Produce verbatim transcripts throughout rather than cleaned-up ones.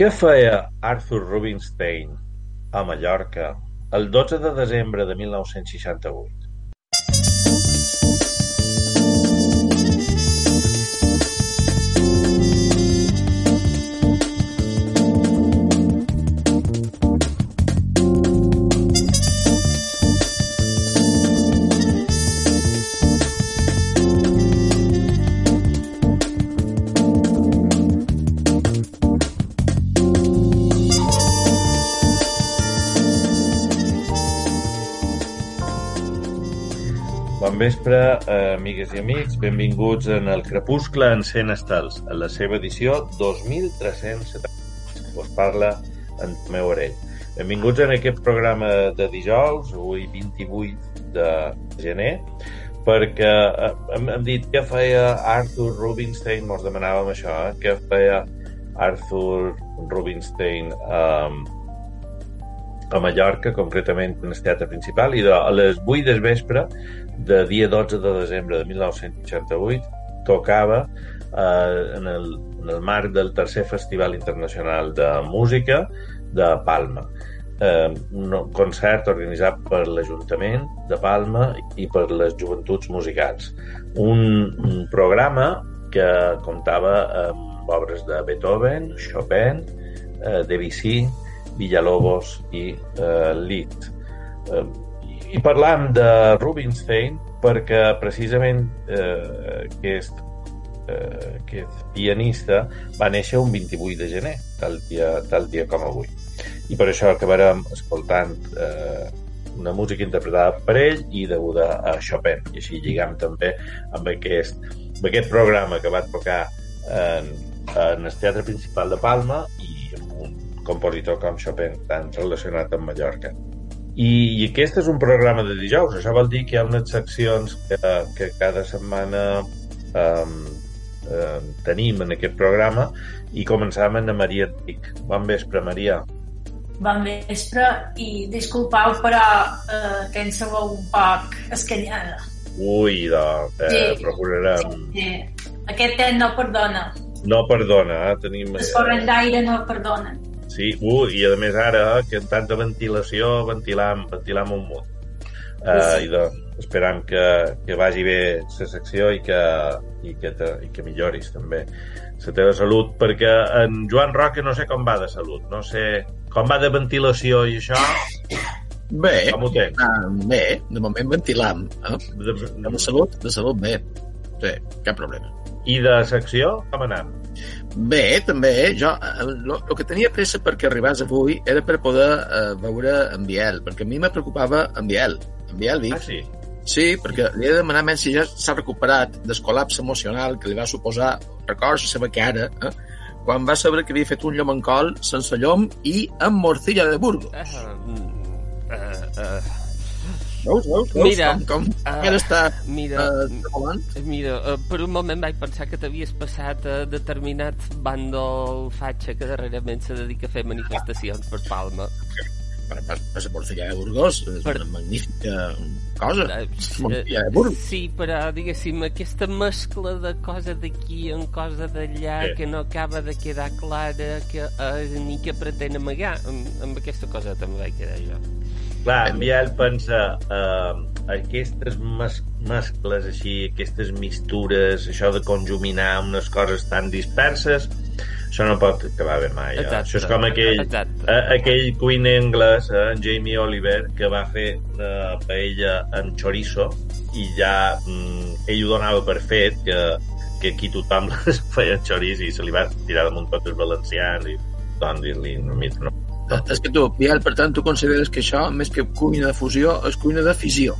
Què feia Arthur Rubinstein a Mallorca el dotze de desembre de mil nou-cents seixanta-vuit? Bon vespre, eh, amigues i amics, benvinguts en el Crepuscle encén estels, en la seva edició dos mil tres-cents setanta. Us parla en Tomeu Orell. Benvinguts en aquest programa de dijous, avui vint-i-vuit de gener, perquè eh, hem, hem dit què feia Arthur Rubinstein, mos demanàvem això, eh? Què feia Arthur Rubinstein eh, a Mallorca, concretament en el teatre principal, i de, a les vuit del vespre de dia dotze de desembre de mil nou-cents seixanta-vuit tocava eh, en, el, en el marc del tercer Festival Internacional de Música de Palma, eh, un concert organitzat per l'Ajuntament de Palma i per les Joventuts Musicals, un, un programa que comptava amb obres de Beethoven, Chopin, eh, Debussy, Villalobos i eh, Liszt. Eh, I parlam de Rubinstein perquè precisament eh, aquest, eh, aquest pianista va néixer un vint-i-vuit de gener, tal dia, tal dia com avui. I per això acabarem escoltant eh, una música interpretada per ell i deguda a Chopin. I així lligam també amb aquest, amb aquest programa que va tocar en, en el Teatre Principal de Palma i amb un compositor com Chopin tan relacionat amb Mallorca. I, i aquest és un programa de dijous. Això vol dir que hi ha unes seccions que, que cada setmana um, um, tenim en aquest programa i començam amb Maria Enric. Bon vespre, Maria. Bon vespre i disculpau, però eh, que en sabeu un poc escanyada. Ui, doncs, eh, sí, procurarem... Sí, sí. Aquest temps no perdona. No perdona, eh? Tenim... Els corrents d'aire no perdonen. Sí, uh, i a més ara, que amb tanta ventilació, ventilam, ventilam un munt. Uh, sí. I doncs, esperam que, que vagi bé la secció i que, i, que te, i que milloris també la teva salut, perquè en Joan Roca no sé com va de salut, no sé com va de ventilació i això. Bé, com ho tens? Uh, bé, de moment ventilam. Eh? De, de, de salut, de salut bé. Sí, cap problema. I de secció, com anem? Bé, també, jo, el que tenia pressa perquè arribàs avui era per poder uh, veure en Biel, perquè a mi me preocupava en Biel. En Biel, dic. Ah, sí? Sí, perquè li he de demanar més si ja s'ha recuperat del col·lapse emocional que li va suposar, records la seva cara, eh? Quan va saber que havia fet un llomancol sense llom i amb morcilla de Burgos. Uh, uh, uh. Veus, veus, veus? Mira, com, com uh, està mira, uh, mira uh, per un moment vaig pensar que t'havies passat a determinat bàndol fatxa que darrerament se dedica a fer manifestacions per Palma. Per, per, per la morcilla de Burgos és per... una magnífica cosa. Uh, morcilla de Burgos. Sí, però diguéssim, aquesta mescla de cosa d'aquí en cosa d'allà sí. Que no acaba de quedar clara que, uh, ni que pretén amagar. Amb, amb aquesta cosa també vaig quedar jo. Clar, en Biel pensa eh, aquestes mes mescles així, aquestes mistures, això de conjuminar unes coses tan disperses, això no pot acabar bé mai. Eh? Això és com aquell, eh, aquell cuiner anglès, eh, en Jamie Oliver, que va fer una paella en chorizo i ja mm, ell ho donava per fet que, que aquí tothom les feia en chorizo i se li va tirar damunt tots els valencians i doncs dir-li no, no. És que tu, Biel, per tant, tu consideres que això, més que cuina de fusió, és cuina de fissió?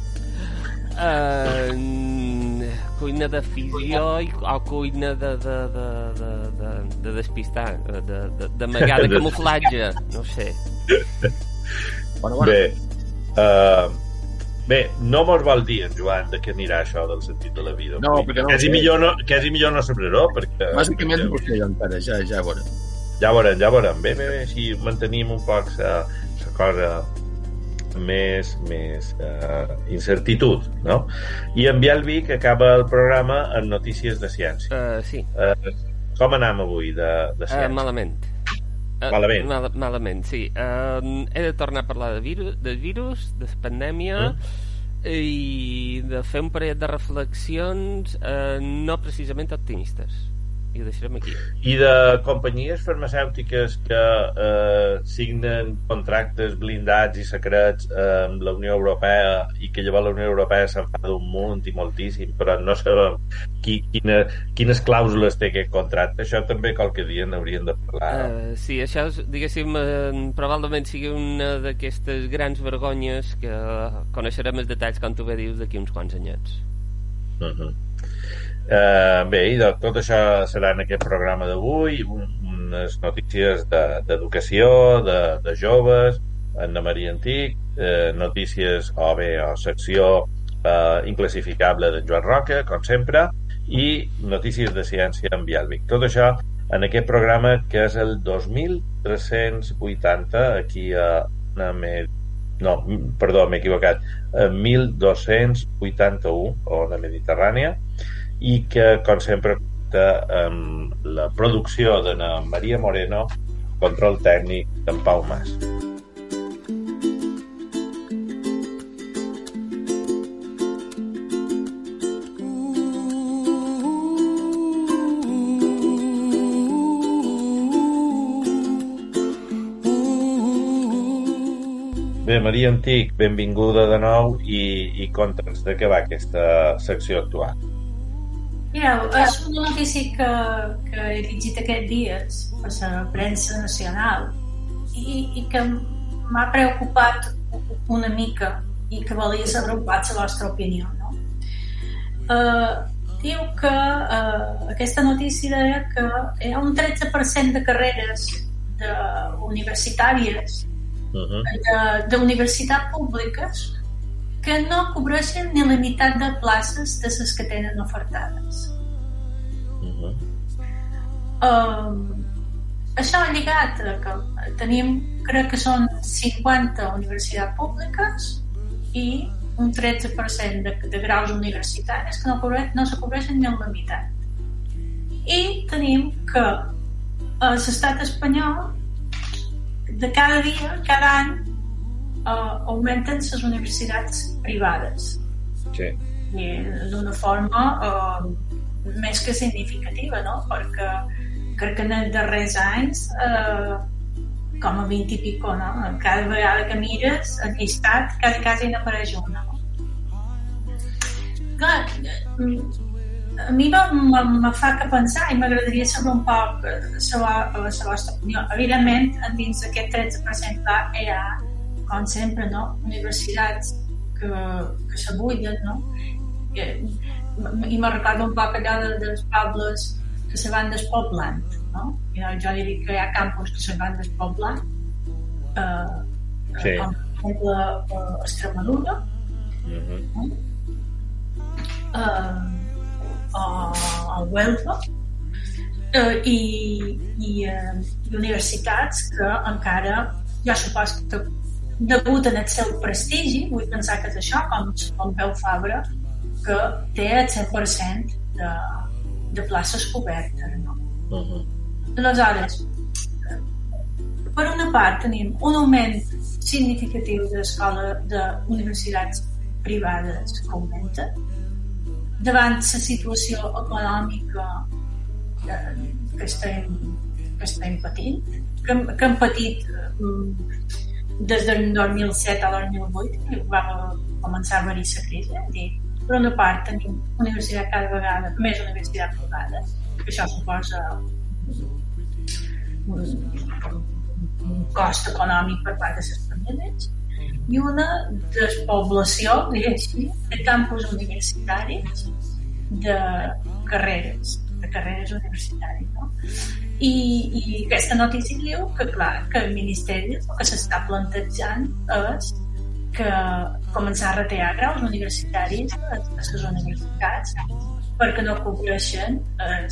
Uh, cuina de fissió i, o cuina de, de, de, de, de, de despistar, de, de, d'amagar, de camuflatge, no sé. Bueno, bueno. Bé, uh, bé, no mos vol dir, en Joan, de què anirà això del sentit de la vida. No, perquè no. Quasi millor no, quasi millor no sabré-ho, perquè... Bàsicament, no sé jo encara, ja, ja veurem. Ja veurem, ja veurem. Bé, bé, bé, així mantenim un poc la cosa més, més uh, incertitud, no? I en Biel Vic acaba el programa en notícies de ciència. Uh, sí. Uh, com anem avui de, de ciència? Uh, malament. malament. Mal, malament, sí. Uh, he de tornar a parlar de virus, de virus, de pandèmia, mm. i de fer un parell de reflexions uh, no precisament optimistes. I ho deixarem aquí. I de companyies farmacèutiques que eh, signen contractes blindats i secrets eh, amb la Unió Europea i que llavors la Unió Europea s'enfada un munt i moltíssim, però no sabem qui, quina, quines clàusules té aquest contracte. Això també qualque dia n'hauríem de parlar. Uh, sí, això, diguéssim, uh, probablement sigui una d'aquestes grans vergonyes que coneixerem els detalls, com tu bé dius, d'aquí uns quants anyets. Uh-huh. Uh, bé, i de, tot això serà en aquest programa d'avui, un, unes notícies d'educació, de, de, de joves, en la Maria Antic, eh, notícies o bé o secció eh, inclassificable d'en Joan Roca, com sempre, i notícies de ciència en Bielvic. Tot això en aquest programa que és el dos mil tres-cents vuitanta, aquí a una me... no, perdó, m'he equivocat, a mil dos-cents vuitanta-u, o la Mediterrània, i que, com sempre, amb la producció de na Maria Moreno, control tècnic d'en Pau Mas. Bé, Maria Antic, benvinguda de nou i, i conta'ns de què va aquesta secció actual. Mireu, és una notícia que, que he llegit aquests dies per la premsa nacional i, i que m'ha preocupat una mica i que volia saber un poc la vostra opinió, no? Uh, diu que uh, aquesta notícia deia que hi ha un tretze per cent de carreres de universitàries uh-huh. de, de universitats públiques que no cobreixen ni la meitat de places de les que tenen ofertades. Uh-huh. Um, això ha lligat a que tenim, crec que són cinquanta universitats públiques i un tretze per cent de, de graus universitaris que no, cobre, no se cobreixen ni la meitat. I tenim que a l'estat espanyol de cada dia, cada any Uh, augmenten les universitats privades. Sí. I d'una forma uh, més que significativa, no? Perquè crec que en els darrers anys uh, com a vint i pico, no? Cada vegada que mires el llistat quasi, quasi n'apareix una, no? Clar, a mi me fa que pensar i m'agradaria saber un poc la vostra opinió. Evidentment, dins d'aquest tretze per cent hi ha, com sempre, no? Universitats que, que s'abullen, no? I, i me recordo un poc allò de, dels pobles que se van despoblant, no? I, jo li dic que hi ha campus que se van despoblant, eh, sí. Com per exemple a Extremadura, uh-huh. no? eh, o al Huelva, eh, i, i, eh, i universitats que encara, jo suposo que degut en el seu prestigi, vull pensar que és això, com Pompeu Fabra, que té el cent per cent de, de places cobertes, no? Uh-huh. Aleshores, per una part tenim un augment significatiu d'escola d'universitats privades que augmenta davant la situació econòmica que, que, estem, que estem patint, que, que hem patit des del dos mil set al dos mil vuit, que va començar a haver-hi la crisi. Per una part tenim universitat cada vegada més universitat privada, que això suposa un, un cost econòmic per part de les famílies, i una despoblació, diguéssim, de campus universitaris de carreres, de carreres universitàries, no? I, i aquesta notícia diu que, clar, que el Ministeri el que s'està plantejant és que començar a retirar graus universitaris a les universitats perquè no cobreixen el,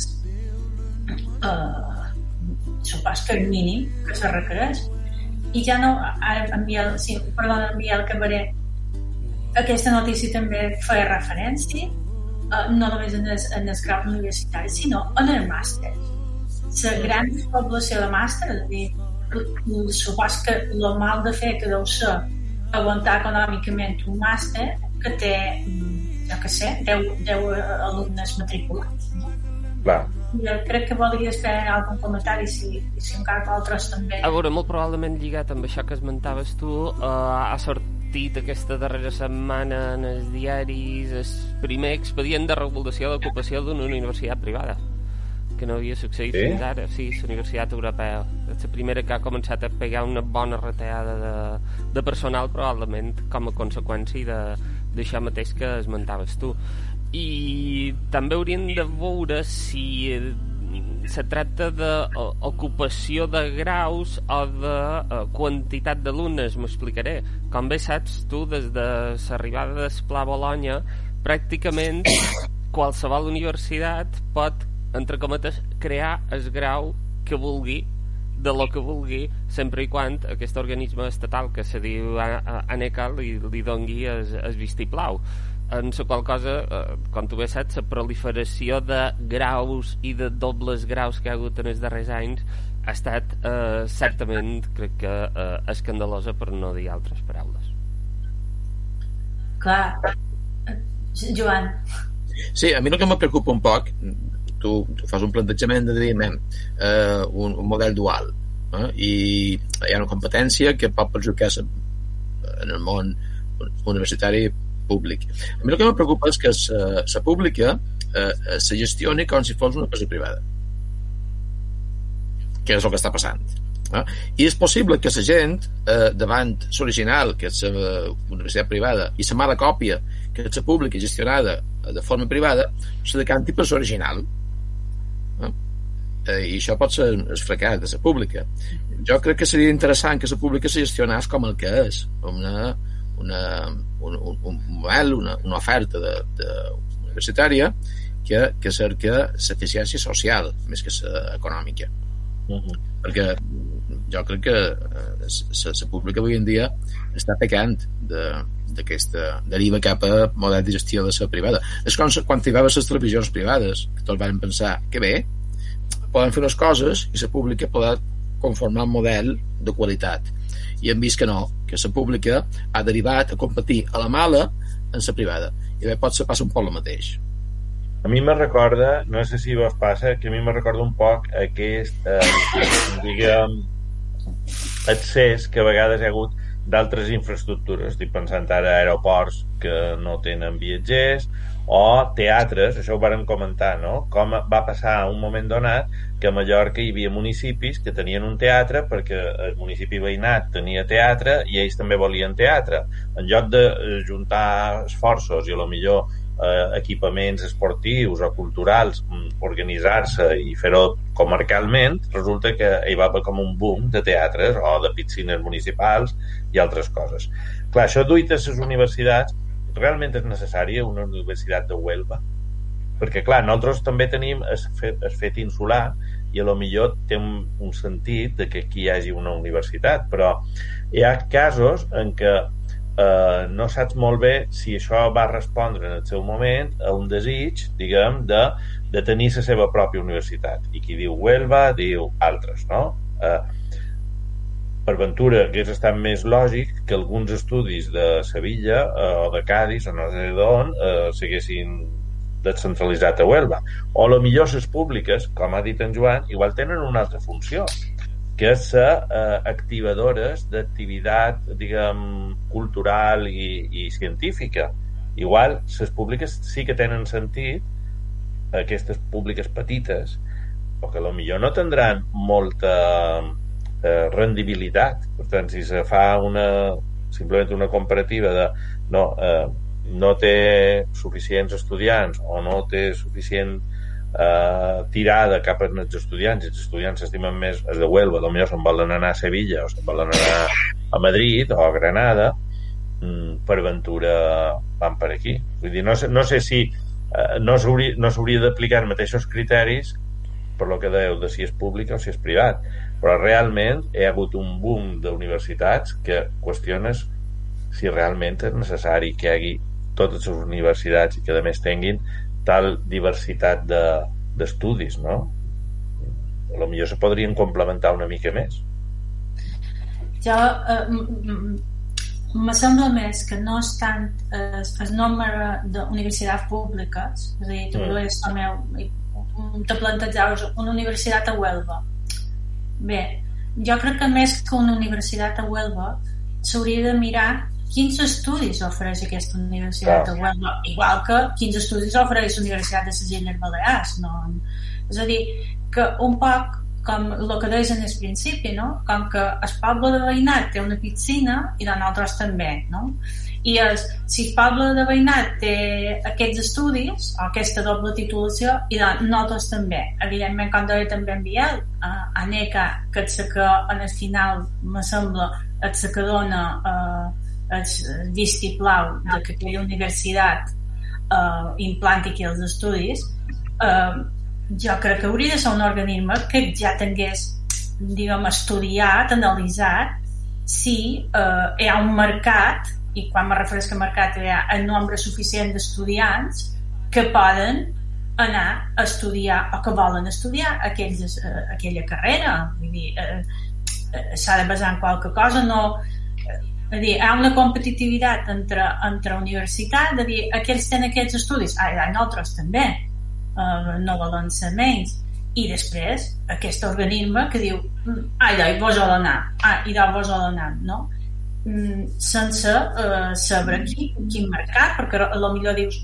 eh, supos que el mínim que se requereix. I ja no, ara enviar, sí, perdona, enviar el Cabaret, aquesta notícia també feia referència eh, no només en els, en els graus universitaris, sinó en el màster. La gran població de màster, és a dir, supos que el mal de fer que deu ser aguantar econòmicament un màster que té, jo què sé, deu alumnes matriculats, no? Clar. Jo crec que volies fer algun comentari, si, si encara altres també. A veure, molt probablement lligat amb això que esmentaves tu, eh, ha sortit aquesta darrera setmana en els diaris el primer expedient de regulació d'ocupació d'una universitat privada, que no havia succeït sí? fins ara. Sí, la Universitat Europea. És la primera que ha començat a pegar una bona reteada de, de personal, probablement com a conseqüència d'això mateix que esmentaves tu. I també hauríem de veure si se tracta d'ocupació de graus o de uh, quantitat d'alumnes. M'explicaré. Com bé saps tu, des de l'arribada d'Esplà a Bologna, pràcticament qualsevol universitat pot, entre cometes, crear el grau que vulgui de lo que vulgui, sempre i quan aquest organisme estatal que se diu ANECA li, li dongui el, el vistiplau. En la qual cosa, eh, com tu bé saps, la proliferació de graus i de dobles graus que ha hagut en els darrers anys ha estat eh, certament, crec que, eh, escandalosa, per no dir altres paraules. Clar. Joan. Sí, a mi el que me preocupa un poc, tu, tu fas un plantejament de dir eh, un, un model dual, eh, i hi ha una competència que pot perjudicar en el món universitari públic. A mi el que me preocupa és que la pública eh, se gestioni com si fos una cosa privada, que és el que està passant. Eh? I és possible que la gent, eh, davant l'original, que és la universitat privada, i la mala còpia, que és la pública gestionada de forma privada, se decanti per l'original. Eh? Eh, I això pot ser el fracàs de la pública. Jo crec que seria interessant que la pública se gestionés com el que és, una Una, un, un model, una, una oferta de, de universitària que, que cerca l'eficiència social més que l'econòmica. Uh-huh. Perquè jo crec que la pública avui en dia està pecant d'aquesta deriva cap a model de gestió de la privada. És com quan hi va haver les televisions privades, que tots van pensar que bé, poden fer unes coses i la pública podrà conformar un model de qualitat. I hem vist que no, que la pública ha derivat a competir a la mala en la privada. I bé, pot ser passa un poc el mateix. A mi me recorda, no sé si vos passa, que a mi me recorda un poc aquest, eh, diguem, accés que a vegades hi ha hagut d'altres infraestructures. Estic pensant ara aeroports que no tenen viatgers, o teatres, això ho vàrem comentar, no? Com va passar un moment donat que a Mallorca hi havia municipis que tenien un teatre perquè el municipi veïnat tenia teatre i ells també volien teatre. En lloc de juntar esforços i a lo millor eh, equipaments esportius o culturals, organitzar-se i fer-ho comarcalment, resulta que hi va haver com un boom de teatres o de piscines municipals i altres coses. Clar, això duit a les universitats. Realment és necessària una universitat de Huelva? Perquè, clar, nosaltres també tenim el fet, el fet insular i a lo millor té un, un sentit de que aquí hi hagi una universitat, però hi ha casos en què eh, no saps molt bé si això va respondre en el seu moment a un desig, diguem, de, de tenir la seva pròpia universitat. I qui diu Huelva, diu altres, no? Eh, per ventura hagués estat més lògic que alguns estudis de Sevilla eh, o de Cádiz o no sé d'on eh, s'haguessin descentralitzat a Huelva. O a lo millor les públiques, com ha dit en Joan, igual tenen una altra funció, que és ser eh, activadores d'activitat, diguem, cultural i, i científica. Igual les públiques sí que tenen sentit, aquestes públiques petites, o que a lo millor no tindran molta Eh, rendibilitat. Per tant, si se fa una simplement una comparativa de no, eh, no té suficients estudiants o no té suficient eh, tirada cap als estudiants, i els estudiants s'estimen més els de Huelva, potser se'n volen anar a Sevilla o se'n volen anar a Madrid o a Granada, mm, per ventura van per aquí. Vull dir, no sé, no sé si eh, no s'hauria no s'hauria d'aplicar els mateixos criteris per lo que dèieu de si és públic o si és privat, però realment hi ha hagut un boom d'universitats que qüestiones si realment és necessari que hi hagi totes les universitats i que a més tinguin tal diversitat de, d'estudis, no? A lo millor se podrien complementar una mica més. jo eh, me sembla més que no és tant el, el nombre d'universitats públiques, és a dir, tu mm. també te plantejaves una universitat a Huelva. Bé, jo crec que més que una universitat a Huelva s'hauria de mirar quins estudis ofereix aquesta universitat a Huelva, igual que quins estudis ofereix la Universitat de les Illes Balears, no? És a dir, que un poc com el que deies en el principi, no? Com que el poble de Veïnat té una piscina i de nosaltres també, no? I els, si el poble de Veïnat té aquests estudis o aquesta doble titulació i de nosaltres també, evidentment, com deia també en Biel, eh, a NECA, que és que en el final me sembla és que dona eh, el vistiplau de que aquella universitat eh, implanti aquí els estudis. eh, jo crec que hauria de ser un organisme que ja tingués, diguem, estudiat, analitzat si eh, hi ha un mercat, i quan me refereixo a mercat hi ha el nombre suficient d'estudiants que poden anar a estudiar o que volen estudiar aquells, eh, aquella carrera. Vull dir, eh, eh, s'ha de basar en qualque cosa, no... Eh, és a dir, hi ha una competitivitat entre, entre universitats, de dir, aquells tenen aquests estudis, ah, i nosaltres també. Uh, no volen ser menys, i després aquest organisme que diu ai, doncs vos ho d'anar ah, i doncs vos ho d'anar, no? Mm, sense uh, saber quin, quin mercat, perquè a lo millor dius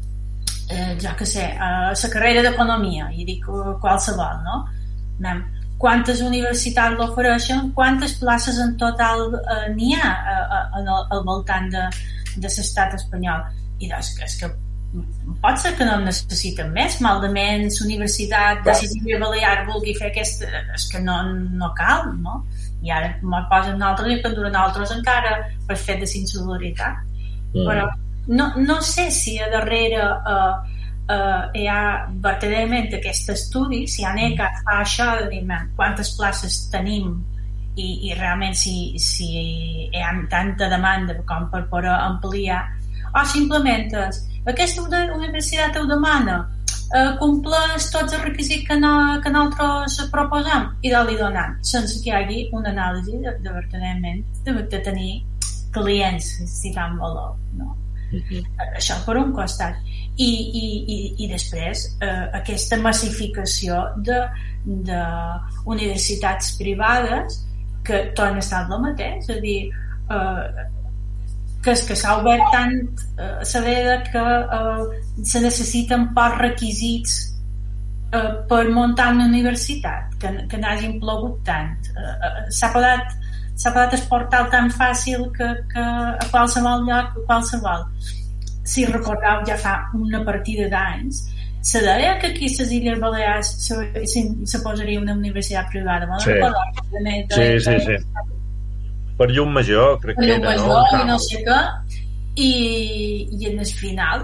eh, ja que sé, uh, la carrera d'economia, i dic uh, qualsevol, no? Anem, quantes universitats l'ofereixen, quantes places en total uh, n'hi ha uh, uh, al, al voltant de, de l'estat espanyol, i doncs és que pot ser que no en necessiten més, malament la universitat de les Illes Balears vulgui fer aquesta, és que no, no cal, no? I ara m'ho posen nosaltres i que duren nosaltres encara per fet de insolidaritat. Mm. Però no, no sé si a darrere eh, eh, hi ha verdaderament aquest estudi, si ANECA fa això de dir quantes places tenim i, i realment si, si hi ha tanta demanda com per poder ampliar, o simplement és aquesta universitat ho demana, eh, compleix tots els requisits que, no, que nosaltres proposem i de li donem, sense que hi hagi una anàlisi de, de verdaderament de, de tenir clients si fan valor, no? Uh-huh. Això per un costat i, i, i, i després eh, aquesta massificació de, de universitats privades que torna a estar el mateix, és a dir eh, que és que s'ha obert tant a eh, saber que eh, se necessiten pocs requisits eh, per muntar una universitat, que, que n'hagin plogut tant. Eh, s'ha podat s'ha podat exportar tan fàcil que, que a qualsevol lloc, a qualsevol. Si recordeu, ja fa una partida d'anys, se deia que aquí a les Illes Balears se, se, se posaria una universitat privada. Sí, sí, sí, sí. Per llum major, crec per que era, major, no? Per llum major, no sé què. I, i en el final,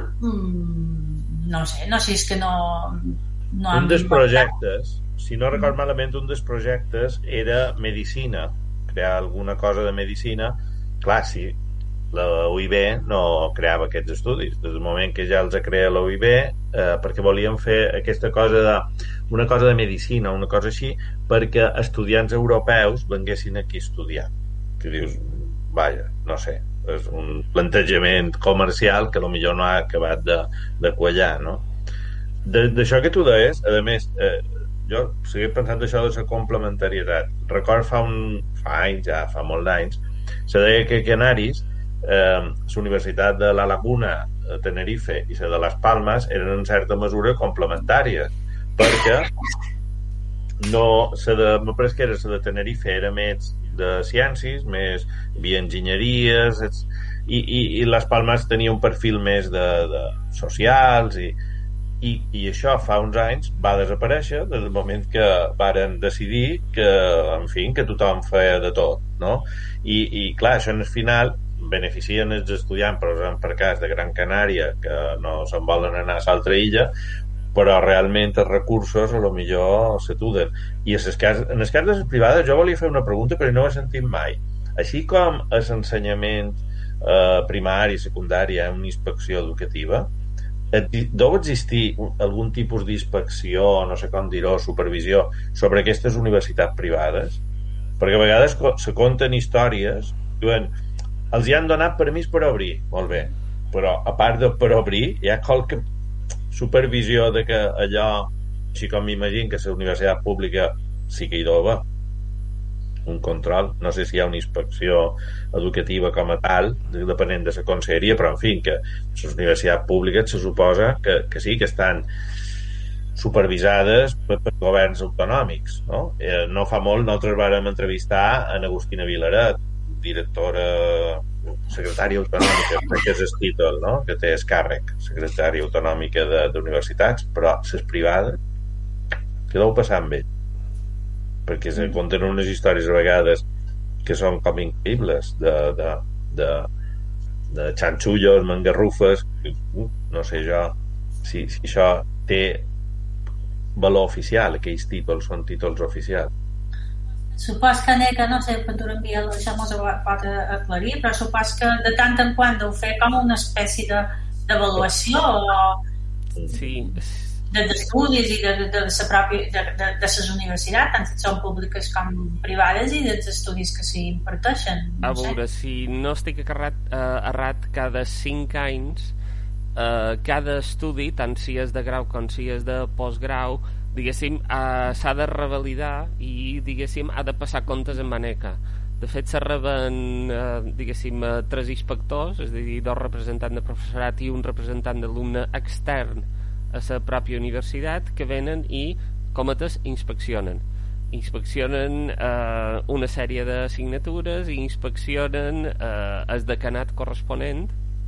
mmm, no sé, no sé, és que no... no un dels projectes, si no record malament, un dels projectes era medicina, crear alguna cosa de medicina. Clar, sí, la U I B no creava aquests estudis. Des del moment que ja els crea la U I B, eh, perquè volien fer aquesta cosa de... una cosa de medicina, una cosa així, perquè estudiants europeus venguessin aquí a estudiar. Que dius, vaja, no sé, és un plantejament comercial que potser no ha acabat de, de quallar, no? D'això que tu deies, a més, eh, jo seguia pensant això de la complementarietat. Record fa, un, fa anys, ja fa molts anys, se deia que a Canaris eh, la Universitat de la Laguna, de Tenerife, i la de les Palmes eren en certa mesura complementàries, perquè no, la de, me pareix que era la de Tenerife era més de ciències, més hi havia enginyeries, i, i, i les Palmes tenia un perfil més de, de socials, i, i, i això fa uns anys va desaparèixer des del moment que varen decidir que, en fi, que tothom feia de tot, no? I, i clar, això en el final beneficien els estudiants, per exemple, per cas de Gran Canària, que no se'n volen anar a l'altra illa, però realment els recursos a lo millor s'atuden. I en el cas, en el cas de les privades jo volia fer una pregunta però no ho he sentit mai. Així com a l'ensenyament eh, primari, secundari, hi ha una inspecció educativa, deu existir algun tipus d'inspecció, no sé com dir-ho, supervisió sobre aquestes universitats privades? perquè a vegades se conten històries, diuen, els hi han donat permís per obrir, molt bé, però a part de per obrir hi ha qualque supervisió de que allò, així com m'imagino que la universitat pública sí que hi deu haver un control, no sé si hi ha una inspecció educativa com a tal, depenent de la conselleria, però en fi, que les universitats públiques se suposa que, que sí, que estan supervisades per, per governs autonòmics, no? Eh, no fa molt nosaltres vàrem entrevistar a Agustina Vilaret, directora secretària autonòmica, que és el títol, no? Que té el càrrec, secretària autonòmica d'universitats, però les privades que deu passar amb ell, perquè se conten unes històries a vegades que són com increïbles de, de, de, de xanxullos, mangarrufes, no sé jo si, si això té valor oficial, aquells títols són títols oficials. Supos que que no sé, per tu enviar això mos ho pot aclarir, però supos que de tant en quant deu fer com una espècie de d'avaluació o sí. d'estudis i de, de, de, de, pròpia, de, de, de les universitats, tant si són públiques com privades, i dels estudis que s'hi imparteixen. No a veure, sé. Si no estic errat, eh, errat cada cinc anys eh, cada estudi, tant si és de grau com si és de postgrau, diguéssim, eh, s'ha de revalidar i, diguéssim, ha de passar comptes en maneca. De fet, se reben, eh, diguéssim, eh, tres inspectors, és a dir, dos representants de professorat i un representant d'alumne extern a la pròpia universitat, que venen i, cometes, inspeccionen inspeccionen eh, una sèrie d'assignatures i inspeccionen eh, el decanat corresponent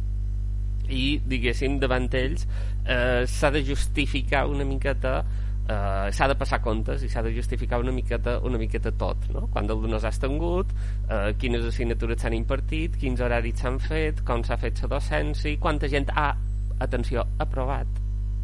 i, diguéssim, davant ells eh, s'ha de justificar una miqueta, eh, s'ha de passar comptes i s'ha de justificar una miqueta, una miqueta tot, no? Quants alumnes has tingut, eh, quines assignatures s'han impartit, quins horaris s'han fet, com s'ha fet la docència, quanta gent ha, atenció, aprovat.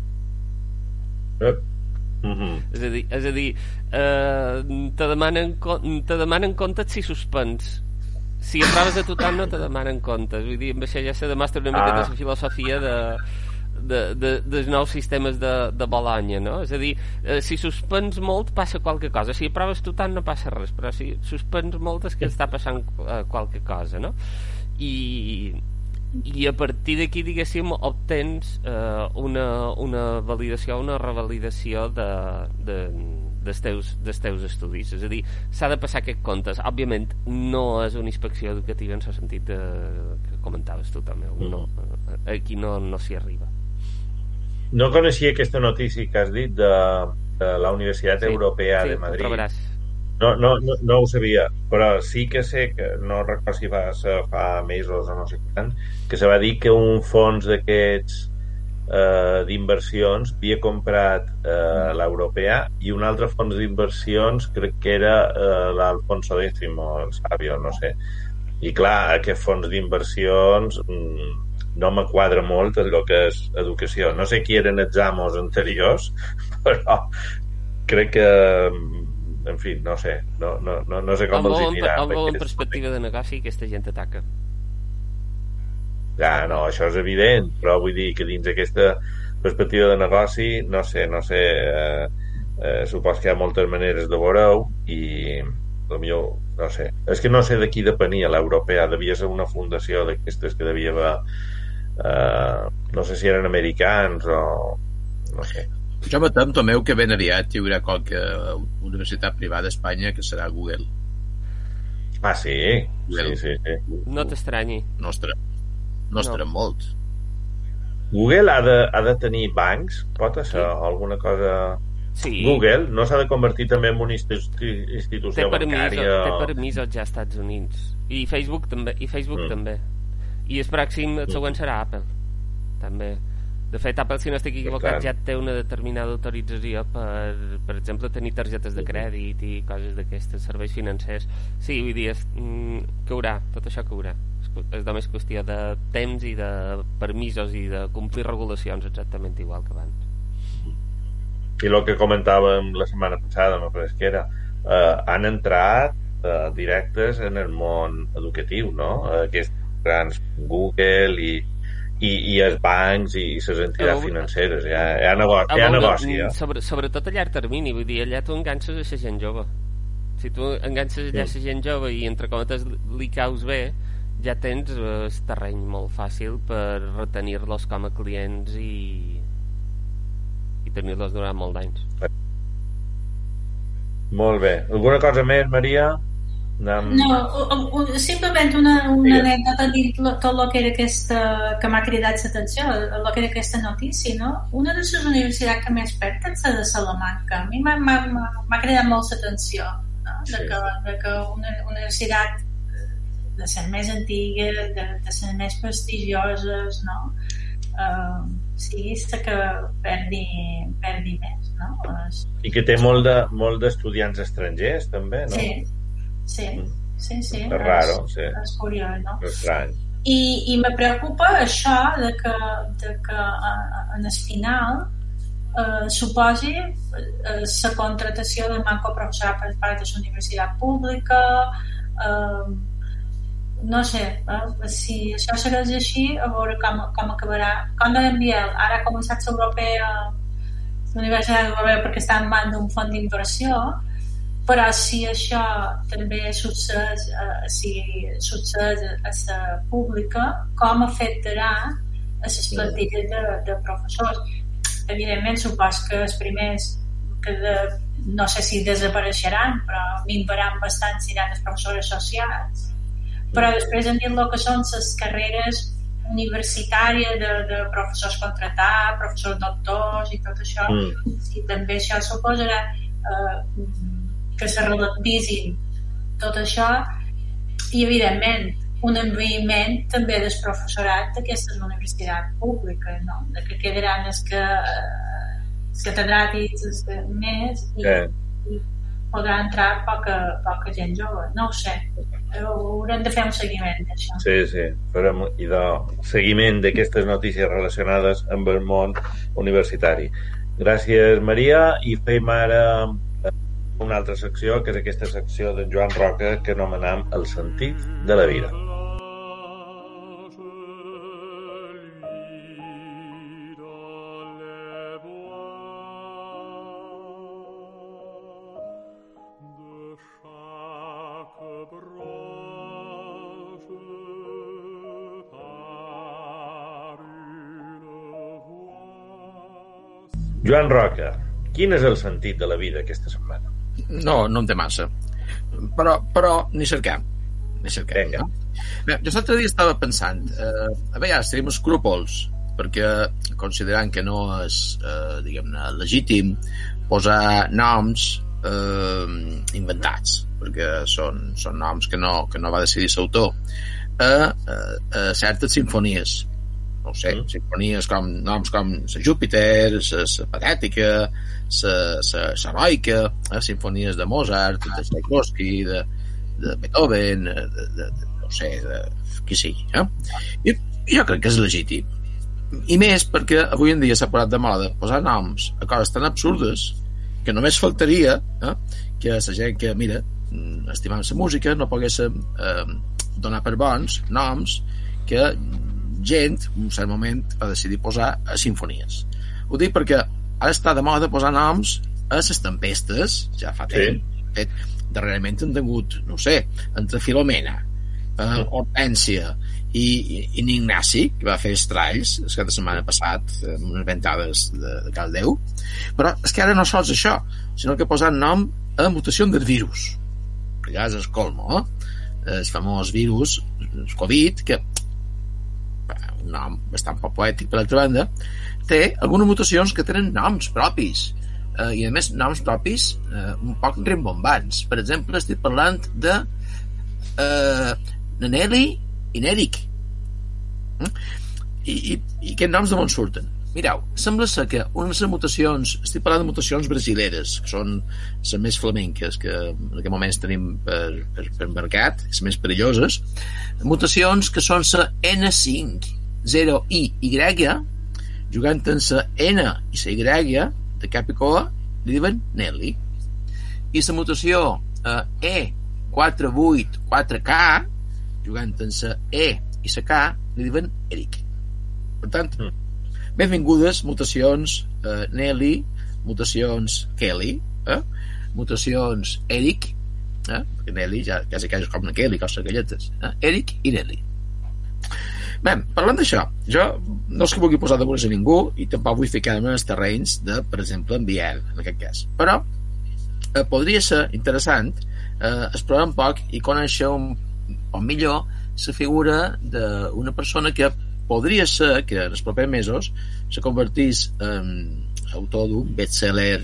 Mm-hmm. És a dir, és a dir eh, te demanen te demanen comptes si suspens. Si aproves a tothom no te demanen comptes. Vull dir, amb això ja se demostra una mica ah. de la filosofia de, de, de, dels nous sistemes de, de Bologna, no? És a dir, eh, si suspens molt passa qualque cosa. Si aproves tothom no passa res, però si suspens molt és que està passant eh, qualque cosa, no? I i a partir d'aquí, diguéssim, obtens eh, una, una validació, una revalidació de, de, dels, teus, dels teus estudis. És a dir, s'ha de passar aquest comptes. Òbviament no és una inspecció educativa en el sentit de, que comentaves tu també. No, aquí no, no s'hi arriba. No coneixia aquesta notícia que has dit de, de la Universitat sí, Europea sí, de Madrid. Ho trobaràs. No, no, no, no ho sabia, però sí que sé que, no recordo si fa, fa mesos o no sé quan, que se va dir que un fons d'aquests eh, d'inversions havia comprat eh, l'europea i un altre fons d'inversions crec que era eh, l'Alfonso X, el Sabio, no sé. I clar, aquest fons d'inversions mm, no me quadra molt el que és educació. No sé qui eren els amos anteriors, però crec que en fi, no sé no, no, no, no sé com els hi anirà. Amb en perspectiva de negoci aquesta gent ataca. Ja, no, això és evident, però vull dir que dins aquesta perspectiva de negoci no sé, no sé eh, eh, supos que hi ha moltes maneres de veure-ho i potser, no sé, és que no sé de qui depenia l'europea, devia ser una fundació d'aquestes que devia haver eh, no sé si eren americans o no sé. Jo me tem, Tomeu, que ben aviat hi haurà qualque universitat privada a Espanya que serà Google. Ah, sí? Google. Sí, sí, sí. No t'estranyi. No estarem, no estarem no. molts. Google ha de, ha de tenir bancs? Pot ser sí. alguna cosa... Sí. Google no s'ha de convertir també en una institució té permís, bancària? Té permisos ja als Estats Units. I Facebook també. I Facebook mm. també. I el pròxim, el següent serà Apple. També. De fet, Apple, si no estic equivocat, ja té una determinada autorització per, per exemple, tenir targetes de crèdit i coses d'aquestes, serveis financers. Sí, vull dir, és, mm, caurà, tot això caurà. És, és només qüestió de temps i de permisos i de complir regulacions exactament igual que abans. I el que comentàvem la setmana passada, me pareix que era, eh, han entrat eh, directes en el món educatiu, no? Aquests grans Google i i, i els bancs i les entitats financeres hi ha, hi ha, negoci, hi ha negoci ja. Sobre, sobretot a llarg termini, vull dir, allà tu enganxes a la gent jove. Si tu enganxes allà la gent jove i entre cometes li caus bé, ja tens el terreny molt fàcil per retenir-los com a clients i i tenir-los durant molt d'anys. Molt bé. Alguna cosa més, Maria? Anem... No, simplement una, una anècdota dins tot el que era aquesta, que m'ha cridat l'atenció, el que era aquesta notícia, no? Una de les universitats que més perd és la de Salamanca. A mi m'ha, m'ha, m'ha cridat molt l'atenció, no? De, sí. que, de que una universitat de ser més antigues, de, de ser més prestigioses, no? Uh, sigui la que perdi, perdi més, no? Les... I que té molt de, molt d'estudiants estrangers, també, no? Sí, sí, sí, sí. És raro, és, sí. És curiós, no? És estrany. I, i me preocupa això de que, de que en el final eh, suposi eh, la contratació de manco professorat per part de la universitat pública, eh, no sé, eh? Si això segueix així, a veure com, com acabarà. Com deia en Biel, ara ha començat l'Europea, la Universitat Europea perquè està en mans d'un fons d'inversió, però si això també succeeix, eh, si succeeix a la pública, com afectarà a les plantilles de, de professors? Evidentment, supos que els primers que de, no sé si desapareixeran, però minvaran bastant si eren els professors associats. Però després en dins el que són les carreres universitàries de, de professors contratats, professors doctors i tot això, mm. i també això suposarà eh, que se relativitzin tot això i evidentment un envaïment també del professorat d'aquestes universitats públiques, no? De que quedaran els que eh, els catedràtics els que més i, eh. i podrà entrar poca, poca gent jove, no ho sé. Haurem de fer un seguiment d'això. Sí, sí, farem idò, seguiment d'aquestes notícies relacionades amb el món universitari. Gràcies, Maria, i fem ara una altra secció, que és aquesta secció d'en Joan Roca, que anomenem El sentit de la vida. Joan Roca, quin és el sentit de la vida aquesta setmana? No, no en té massa. Però, però ni cerquem. Ni cerquem, no? Bé, jo l'altre dia estava pensant, eh, a vegades tenim escrúpols, perquè considerant que no és, eh, diguem-ne, legítim posar noms eh, inventats, perquè són, són noms que no, que no va decidir l'autor, a, a, a certes sinfonies. No ho sé, mm. sinfonies com noms com la Júpiter, la Patètica, la Heroica, eh, sinfonies de Mozart, de Tchaikovsky, de, de Beethoven, de, de, de, no sé, de qui sigui. Eh? I, I jo crec que és legítim. I més perquè avui en dia s'ha posat de moda posar noms a coses tan absurdes que només faltaria eh, que la gent que, mira, estimant la música, no poguéssim eh, donar per bons noms que gent, en un cert moment, va decidir posar a sinfonies. Ho dic perquè ara està de moda posar noms a les tempestes, ja fa temps. Sí. Fet, darrerament han tingut, no sé, entre Filomena, eh, Hortènsia i, i, i Ignasi, que va fer estralls el cap de setmana passat, amb unes ventades de, de cal Déu. Però és que ara no sols això, sinó que posant nom a mutació del virus, que ja és el colmo, eh? El famós virus, el Covid, que un nom bastant poc poètic per l'altra banda, té algunes mutacions que tenen noms propis, eh, i a més noms propis eh, un poc rimbombants. Per exemple, estic parlant de eh, Nelly i Neric, mm? I, i, i aquests noms d'on surten? Mireu, sembla ser que una de les mutacions, estic parlant de mutacions brasileres, que són les més flamenques que en aquest moment tenim per, per, per mercat, les més perilloses, mutacions que són la N cinc zero I Y, jugant amb la N i la Y de cap i coa, li diuen Nelly. I la mutació eh, E quatre vuit quatre K, jugant amb la E i la K, li diuen Eric. Per tant, benvingudes mutacions eh, Nelly, mutacions Kelly, eh? mutacions Eric eh? Perquè Nelly ja quasi quasi és com una Kelly, costa galletes, eh? Eric i Nelly. Bé, parlant d'això, jo no és que vulgui posar de bones a ningú i tampoc vull ficar-me en els terrenys de, per exemple, en Biel, en aquest cas, però eh, podria ser interessant eh, explorar un poc i conèixer un poc millor la figura d'una persona que podria ser que en els propers mesos se convertís en autor d'un bestseller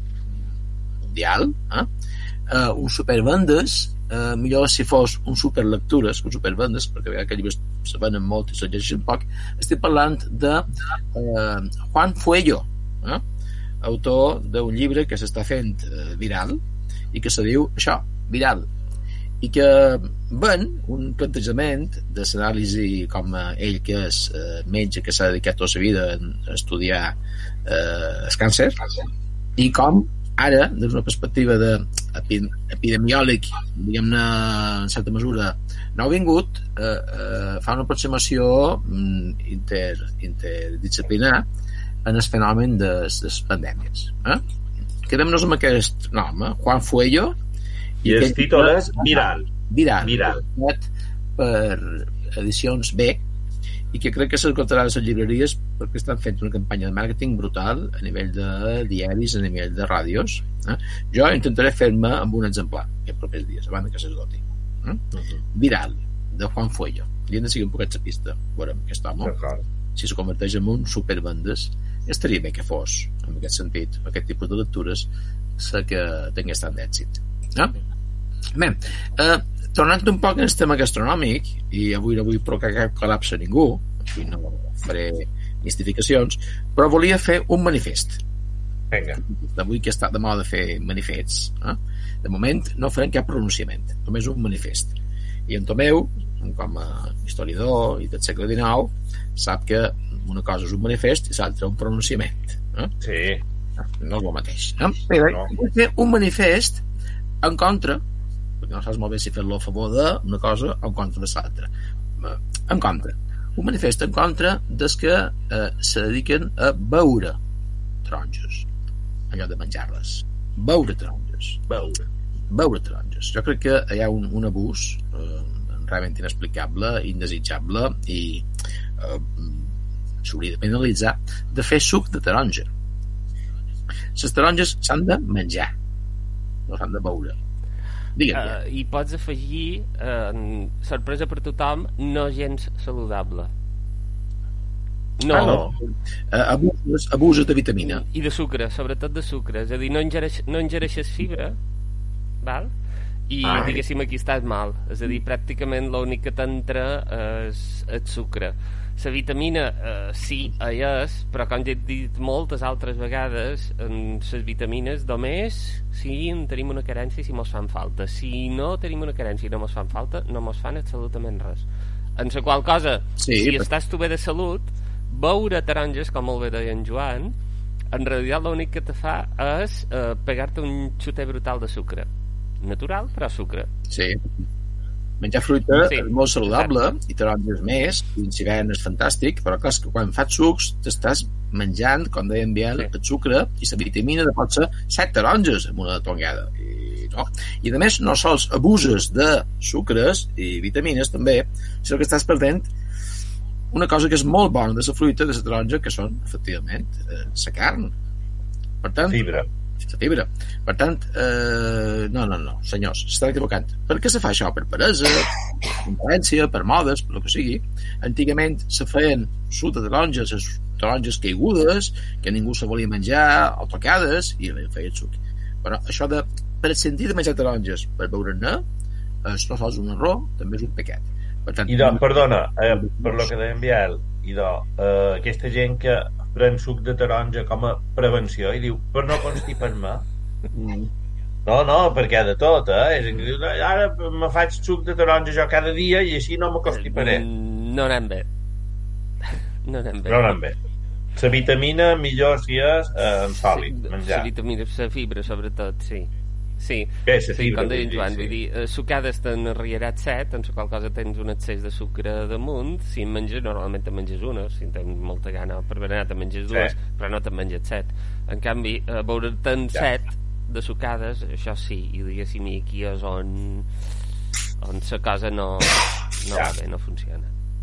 mundial, eh? Uh, un supervendes, uh, millor si fos un superlectures que un supervendes, perquè veure que llibres se venen molt i se llegeixen poc. Estic parlant de uh, Juan Fuello, eh? Autor d'un llibre que s'està fent uh, viral i que se diu això, Viral, i que ven un plantejament de l'anàlisi com ell que és uh, metge que s'ha dedicat tota la vida a estudiar uh, el càncer i com ara, des d'una perspectiva d'epidemiòleg, diguem-ne, en certa mesura, nouvingut, eh, eh, fa una aproximació inter, interdisciplinar en el fenomen de les pandèmies. Eh? Quedem-nos amb aquest nom, eh? Juan Fuello. I, I el títol és Viral. Viral. Viral. Per edicions B, i que crec que s'encontrarà a les llibreries perquè estan fent una campanya de màrqueting brutal a nivell de diaris, a nivell de ràdios. Eh? Jo intentaré fer-me amb un exemplar aquests propers dies, abans que s'esgoti. Eh? Uh-huh. Viral, de Juan Fuello. Li hem de seguir un poquet la pista, veurem aquest home. Si se converteix en un supervendes, estaria bé que fos, en aquest sentit, aquest tipus de lectures, sé que tingués tant d'èxit. Eh? Bé, eh, tornant un poc en el tema gastronòmic, i avui no vull provocar cap col·lapse a ningú, avui no faré mistificacions, però volia fer un manifest. Vinga. Avui que està de moda fer manifests, eh? De moment no farem cap pronunciament, només un manifest. I en Tomeu, com a historiador i del segle dinou, sap que una cosa és un manifest i l'altra un pronunciament. Eh? Sí. No és el mateix. Eh? Bé, no. Vull fer un manifest en contra, perquè no saps molt bé si fer-lo a favor d'una cosa o en contra de l'altra. En contra. Un manifest en contra dels que eh, se dediquen a beure taronges, allò de menjar-les. Beure taronges. Beure. Beure taronges. Jo crec que hi ha un, un abús eh, realment inexplicable, indesitjable i eh, s'hauria de penalitzar de fer suc de taronja. Les taronges s'han de menjar, no s'han de beure. Digue'm. Uh, I pots afegir, uh, sorpresa per tothom, no gens saludable. No. Ah, no. Uh, abuses, abuses de vitamina. I de sucre, sobretot de sucre. És a dir, no, ingereix, no ingereixes fibra, val? I Ai. diguéssim aquí estàs mal. És a dir, pràcticament l'únic que t'entra és el sucre. La vitamina eh, sí, hi és, però com ja he dit moltes altres vegades, en les vitamines només si en tenim una carència i si mos fan falta. Si no tenim una carència i no mos fan falta, no mos fan absolutament res. En la qual cosa, sí, si però... estàs tu bé de salut, beure taronges, com molt bé deia en Joan, en realitat l'únic que te fa és eh, pegar-te un xuter brutal de sucre. Natural, però sucre. Sí. Menjar fruita sí. és molt saludable, exacte. I taronges més, i en hivern és fantàstic, però clar, que quan fas sucs t'estàs menjant, com deia en Biel, sí. el sucre i la vitamina de pot ser set taronges en una tongada. I, no? I a més no sols abuses de sucres i vitamines també, sinó que estàs perdent una cosa que és molt bona de la fruita, de la taronja, que són, efectivament, eh, la carn. Per tant, fibra. La fibra. Per tant, eh, no, no, no, senyors, s'estan equivocant. Per què se fa això? Per peresa, per invalència, per modes, per el que sigui. Antigament se feien suc de taronges, taronges caigudes, que ningú se volia menjar, o tocades, i feien suc. Però això de prescindir de menjar taronges per beure-ne és no sols un error, també és un pecat. Per tant, I doncs, perdona, eh, per lo que deia en Biel, i doncs, eh, aquesta gent que pren suc de taronja com a prevenció i diu, per no constipar-me. Mm. No, no, perquè hi ha de tot, eh? És increïble. Ara me faig suc de taronja jo cada dia i així no me constiparé. No anem bé. No anem bé. No anem bé. La vitamina millor si és eh, en sòlid, sí, menjar. La vitamina, la fibra, sobretot, sí. Sí, Bé, sí, fibra, com deia en Joan, sí. vull dir, eh, sucades te'n arribaràs set, en la qual cosa tens un excés de sucre damunt. Si en menges, normalment te'n menges una, si tens molta gana per berenar te'n menges dues, sí. Però no te'n menges set. En canvi, eh, beure-te'n ja. set de sucades, això sí, i diguéssim, i aquí és on on la cosa no, no va bé, no funciona.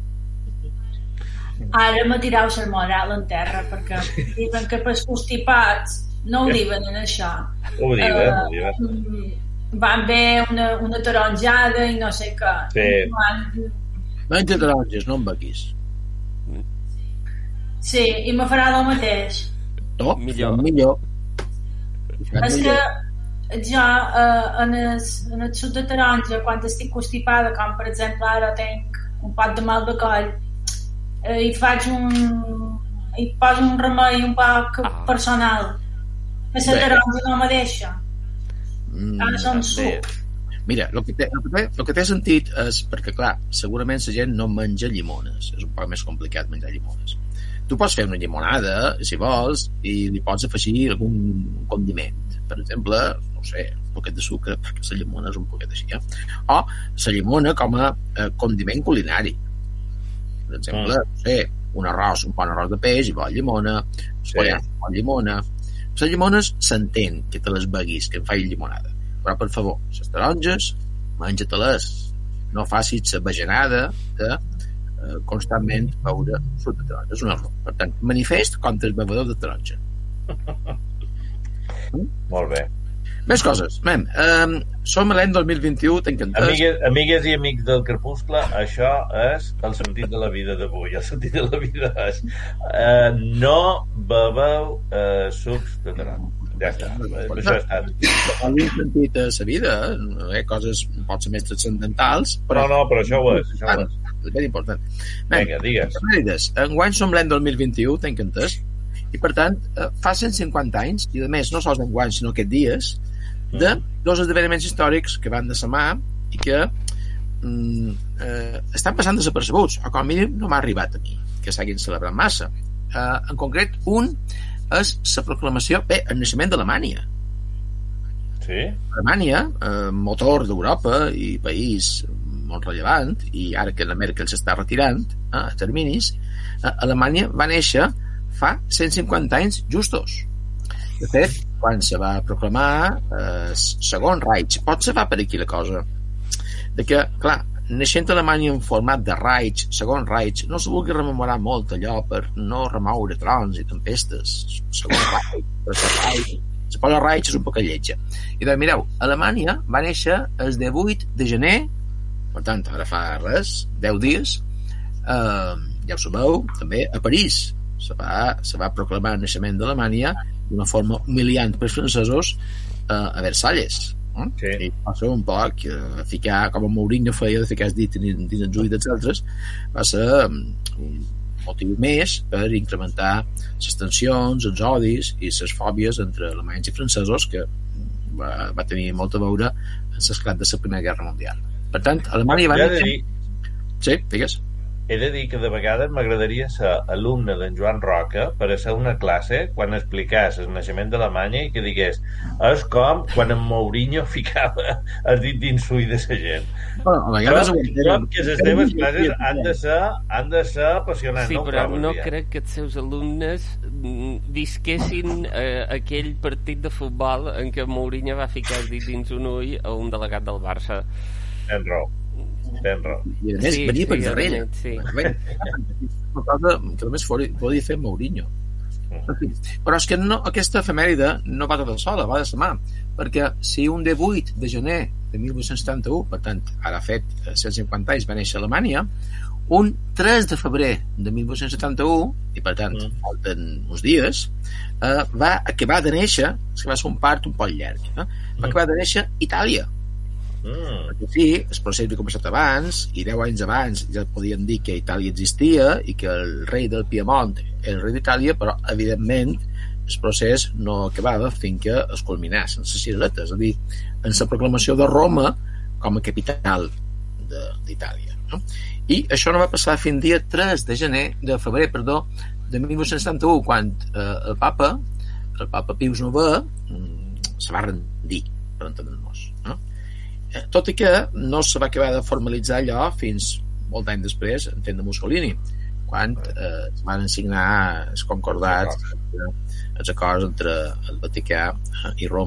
Ara me tirau la moral en terra, perquè diuen que pels constipats no ho diuen en això. Ho diuen, uh, ho diuen. Van bé una, una taronjada i no sé què. Sí. Van... Menja taronges, no em bequis. Sí, i me farà el mateix. No, millor. millor. És que jo eh, en, el, en el suc de taronja, quan estic constipada, com per exemple ara tenc un pot de mal de coll, eh, i faig un i poso un remei un poc ah. personal, que la taronja no me deixa. Mm, ara són suc. Mira, el que, té, el, que té, el que té sentit és perquè, clar, segurament la gent no menja llimones, és un poc més complicat menjar llimones. Tu pots fer una llimonada, si vols, i li pots afegir algun condiment. Per exemple, no sé, un poquet de sucre, perquè la llimona és un poquet així, eh? O la llimona com a eh, condiment culinari. Per exemple, mm. no sé, un arròs, un bon arròs de peix, i vol llimona, sí. Vol llimona. Les llimones s'entén que te les beguis, que en faig llimonada. Però, per favor, les taronges, menja-te-les. No facis la bajanada de eh, constantment beure suc de taronja. És un error. Per tant, manifest contra el bevedor de taronja. Mm? Molt bé. Més coses. Mem, um, som a l'any dos mil vint-i-u, t'encantes. Amigues, amigues i amics del Crepuscle, això és el sentit de la vida d'avui. El sentit de la vida és uh, no beveu uh, sucs de taronja. Ja està. Això ha estat. No he sentit a la vida, eh? Coses potser més transcendentals, però... No, no, però això ho és. Això ho és. És ben important. Vinga, digues. Enguany som l'any dos mil vint-i-u, t'encantes. I per tant, fa cent cinquanta anys, i a més no sols d'enguany sinó aquests dies, de dos esdeveniments històrics que van de sa mà i que mm, eh, estan passant desapercebuts, o com a mínim no m'ha arribat a mi que s'hagin celebrat massa. Eh, en concret, un és la proclamació, bé, el naixement d'Alemanya. Sí? Alemanya, eh, motor d'Europa i país molt rellevant, i ara que la Merkel s'està retirant eh, a terminis, eh, Alemanya va néixer fa cent cinquanta anys justos. De fet, quan se va proclamar eh, segon Reich, potser va per aquí la cosa, de que, clar, naixent Alemanya en format de Reich, segon Reich, no se vulgui rememorar molt allò per no remoure trons i tempestes. Segon Reich, però ser Reich, la paraula Reich és un poc lletja. I doncs, mireu, Alemanya va néixer el divuit de gener, per tant, ara fa res, deu dies, eh, ja ho sabeu, també a París. Se va, se va proclamar el naixement d'Alemanya d'una forma humiliant pels francesos eh, a Versalles. Eh? Sí. I va ser un poc eh, ficar, com el Mourinho feia de ficar el dit dins els ulls dels altres, va ser un motiu més per incrementar les tensions, els odis i les fòbies entre alemanys i francesos, que va, va tenir molt a veure en l'esclat de la Primera Guerra Mundial. Per tant, Alemanya va néixer... Dir... Sí, digues. He de dir que de vegades m'agradaria ser alumne d'en Joan Roca per a ser una classe quan explicàs el naixement d'Alemanya i que digués, és com quan en Mourinho ficava el dit dins l'ull de la gent. Bueno, a vegades però, però que les teves classes han de ser, han de ser apassionants. Sí, no però proves, no ja. crec que els seus alumnes visquessin eh, aquell partit de futbol en què Mourinho va ficar el dit dins un ull a un delegat del Barça. En raó. Tens raó. I a més, sí, venia per sí, darrere. Sí. Una cosa que només podia fer Mourinho. Però és que no, aquesta efemèride no va tota sola, va de la mà, perquè si un divuit de gener de mil vuit-cents setanta-u, per tant, ara ha fet cent cinquanta anys, va néixer a Alemanya, un tres de febrer de mil vuit-cents setanta-u, i per tant, mm. falten uns dies, eh, va acabar de néixer, és que va ser un part un poc llarg, eh? va mm. acabar de néixer Itàlia. Mm. Perquè sí, el procés havia començat abans i deu anys abans ja podíem dir que Itàlia existia i que el rei del Piemont era el rei d'Itàlia, però evidentment el procés no acabava fins que es culminés en les cireretes, és a dir, en la proclamació de Roma com a capital d'Itàlia, no? I això no va passar fins dia tres de gener de febrer, perdó, de mil vuit-cents setanta-u, quan eh, el papa el papa Pius novè mm, se va rendir, per entendre'ns, no? Tot i que no se va acabar de formalitzar allò fins molt anys després en temps de Mussolini, quan eh, van signar els concordats, els acords entre el Vaticà i Roma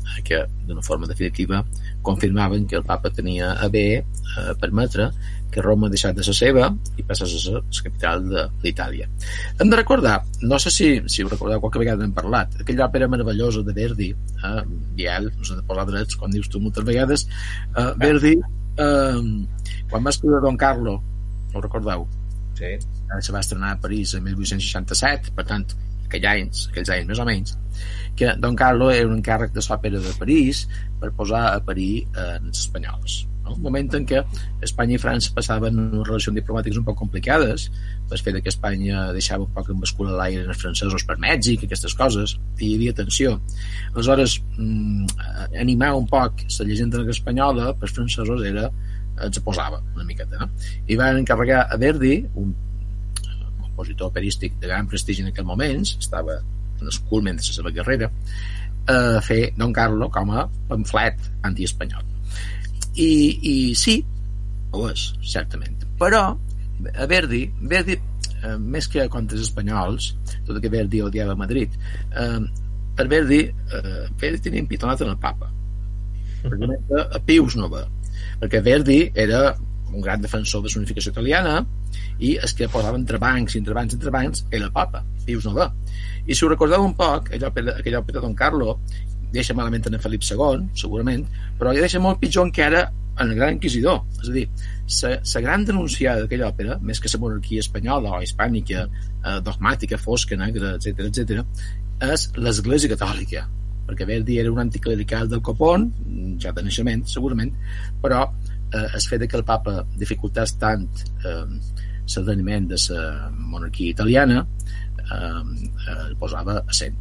que d'una forma definitiva confirmaven que el papa tenia a bé eh, permetre que Roma deixat de ser seva i passés a ser la capital de l'Itàlia. Hem de recordar, no sé si, si ho recordeu, qualque vegada hem parlat, aquella òpera meravellosa de Verdi, eh, Biel, no s'ha de posar drets, com dius tu moltes vegades, eh, Verdi, eh, quan va escriure Don Carlo, ho recordeu? Sí. Eh, se va estrenar a París en mil vuit-cents seixanta-set, per tant, aquells anys, aquells anys més o menys, que Don Carlo era un encàrrec de l'òpera de París per posar a parir eh, els espanyols. No? Un moment en què Espanya i França passaven unes relacions diplomàtiques un poc complicades per fer que Espanya deixava un poc en bascula l'aire els francesos per Mèxic, aquestes coses, i hi havia tensió. Aleshores, mm, animar un poc la llegenda espanyola pels francesos era, ens posava una miqueta, no? I van encarregar a Verdi, un compositor operístic de gran prestigi en aquell moment, estava en el culmen de la seva carrera, a fer Don Carlo com a pamflet antiespanyol. I, i sí, ho és, certament. Però a Verdi, Verdi eh, més que contra els espanyols, tot que Verdi odiava Madrid, eh, per Verdi, eh, Verdi tenia impitonat en el papa. Perquè a Pius Nova, perquè Verdi era un gran defensor de la unificació italiana i el que posava entrebancs i entrebancs i entrebancs era el papa, Pius Nova. I si ho recordeu un poc, aquella òpera de Don Carlo deixa malament en Felip segon, segurament, però ja deixa molt pitjor encara en el Gran Inquisidor. És a dir, la gran denunciada d'aquella òpera, més que la monarquia espanyola o hispànica, eh, dogmàtica, fosca, negra, etcètera, etcètera, és l'Església Catòlica, perquè Verdi era un anticlerical del copón, ja de naixement, segurament, però eh, el fet que el papa dificultés tant eh, l'adveniment de la monarquia italiana eh, el posava a cent.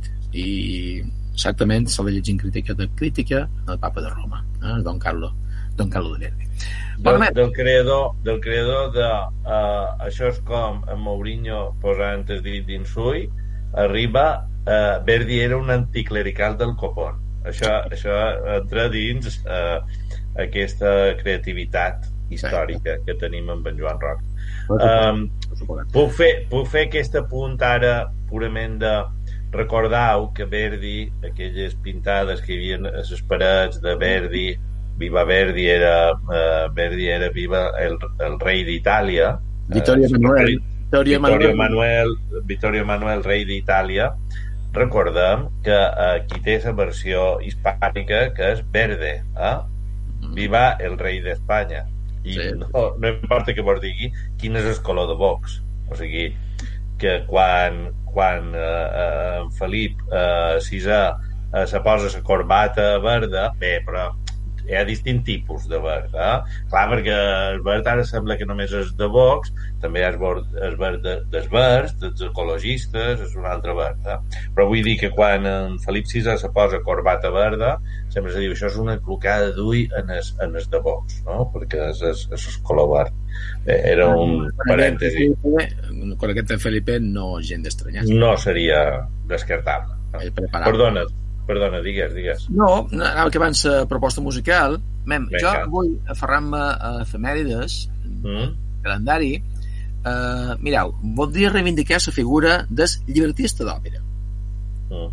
I certament se la llegint crítica de crítica al papa de Roma, eh, Don Carlo Don Carlo de Verdi. Del, del creador del creador de uh, això és com en Mourinho posant el dit dins l'ull, arriba uh, Verdi era un anticlerical del copón. Això, això entra dins uh, aquesta creativitat històrica que tenim amb en Joan Roc. Um, puc, fer, puc fer aquest apunt ara purament de recordeu que Verdi, aquelles pintades que hi havia a les parets de Verdi, Viva Verdi era uh, Verdi era Viva el, el rei d'Itàlia, Vittorio uh, Emanuel Vittorio Emanuel Vittorio Emanuel rei d'Itàlia. Recordem que uh, qui té la versió hispànica que és Verde, eh? Viva el rei d'Espanya. I sí. no, no importa que vos digui quin és el color de Vox, o sigui que quan quan eh, en Felip eh, sisè eh, se posa la corbata verda, bé, però hi ha distint tipus de verd, eh? Clar, perquè el verd ara sembla que només és de Vox, també hi ha el verd, el verd de, dels verds, dels ecologistes, és un altre verd, eh? Però vull dir que quan en Felip sisè se posa corbata verda, sempre se diu això és una clocada d'ull en el, en el de Vox, no? Perquè és, és, és el color verd. Bé, era un parèntesi. Con aquest Felipe no gent d'estranyar. No seria descartable. Perdona, Perdona, digues, digues. No, anava acabant la proposta musical. Mem, jo vull aferrar-me a efemèrides, mm. calendari. Uh, mireu, voldria reivindicar la figura del llibretista d'òpera. Mm.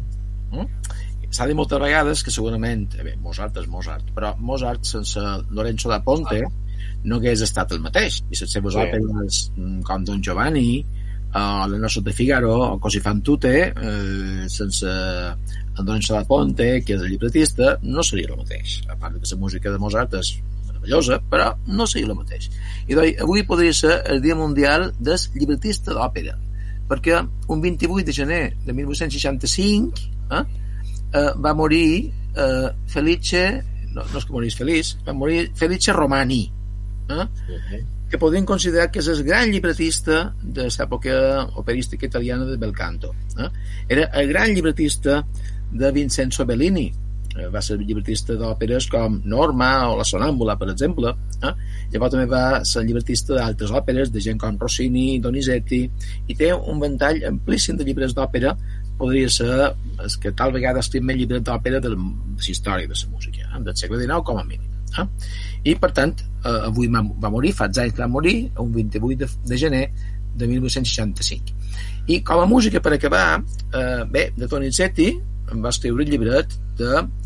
Mm? S'ha dit moltes vegades que segurament, bé, Mozart és Mozart, però Mozart sense Lorenzo da Ponte no hagués estat el mateix. I les seves sí. òperes com Don Giovanni, o La noche de Figaro, o Così fan tutte, eh, sense en Lorenzo da Ponte, que és el llibretista, no seria el mateix. A part que la música de Mozart és meravellosa, però no seria el mateix. I doncs, avui podria ser el Dia Mundial del Llibretista d'Òpera, perquè un vint-i-vuit de gener de mil vuit-cents seixanta-cinc eh, eh, va morir eh, Felice, no, no és que morís feliç, va morir Felice Romani, eh, uh-huh. que podríem considerar que és el gran llibretista de l'època operística italiana de Bel Canto. Eh? Era el gran llibretista de Vincenzo Bellini, eh, va ser llibretista d'òperes com Norma o La Sonàmbula, per exemple. Eh? Llavors també va ser llibretista d'altres òperes de gent com Rossini, Donizetti, i té un ventall amplíssim de llibres d'òpera. Podria ser el que tal vegada escriu més llibres d'òpera de la història de la música, eh? del segle dinou com a mínim. Eh? I per tant eh, avui va morir, fa anys que va morir un vint-i-vuit de, de gener de mil vuit-cents seixanta-cinc. I com a música per acabar, eh, bé, de Donizetti em va escriure el llibret de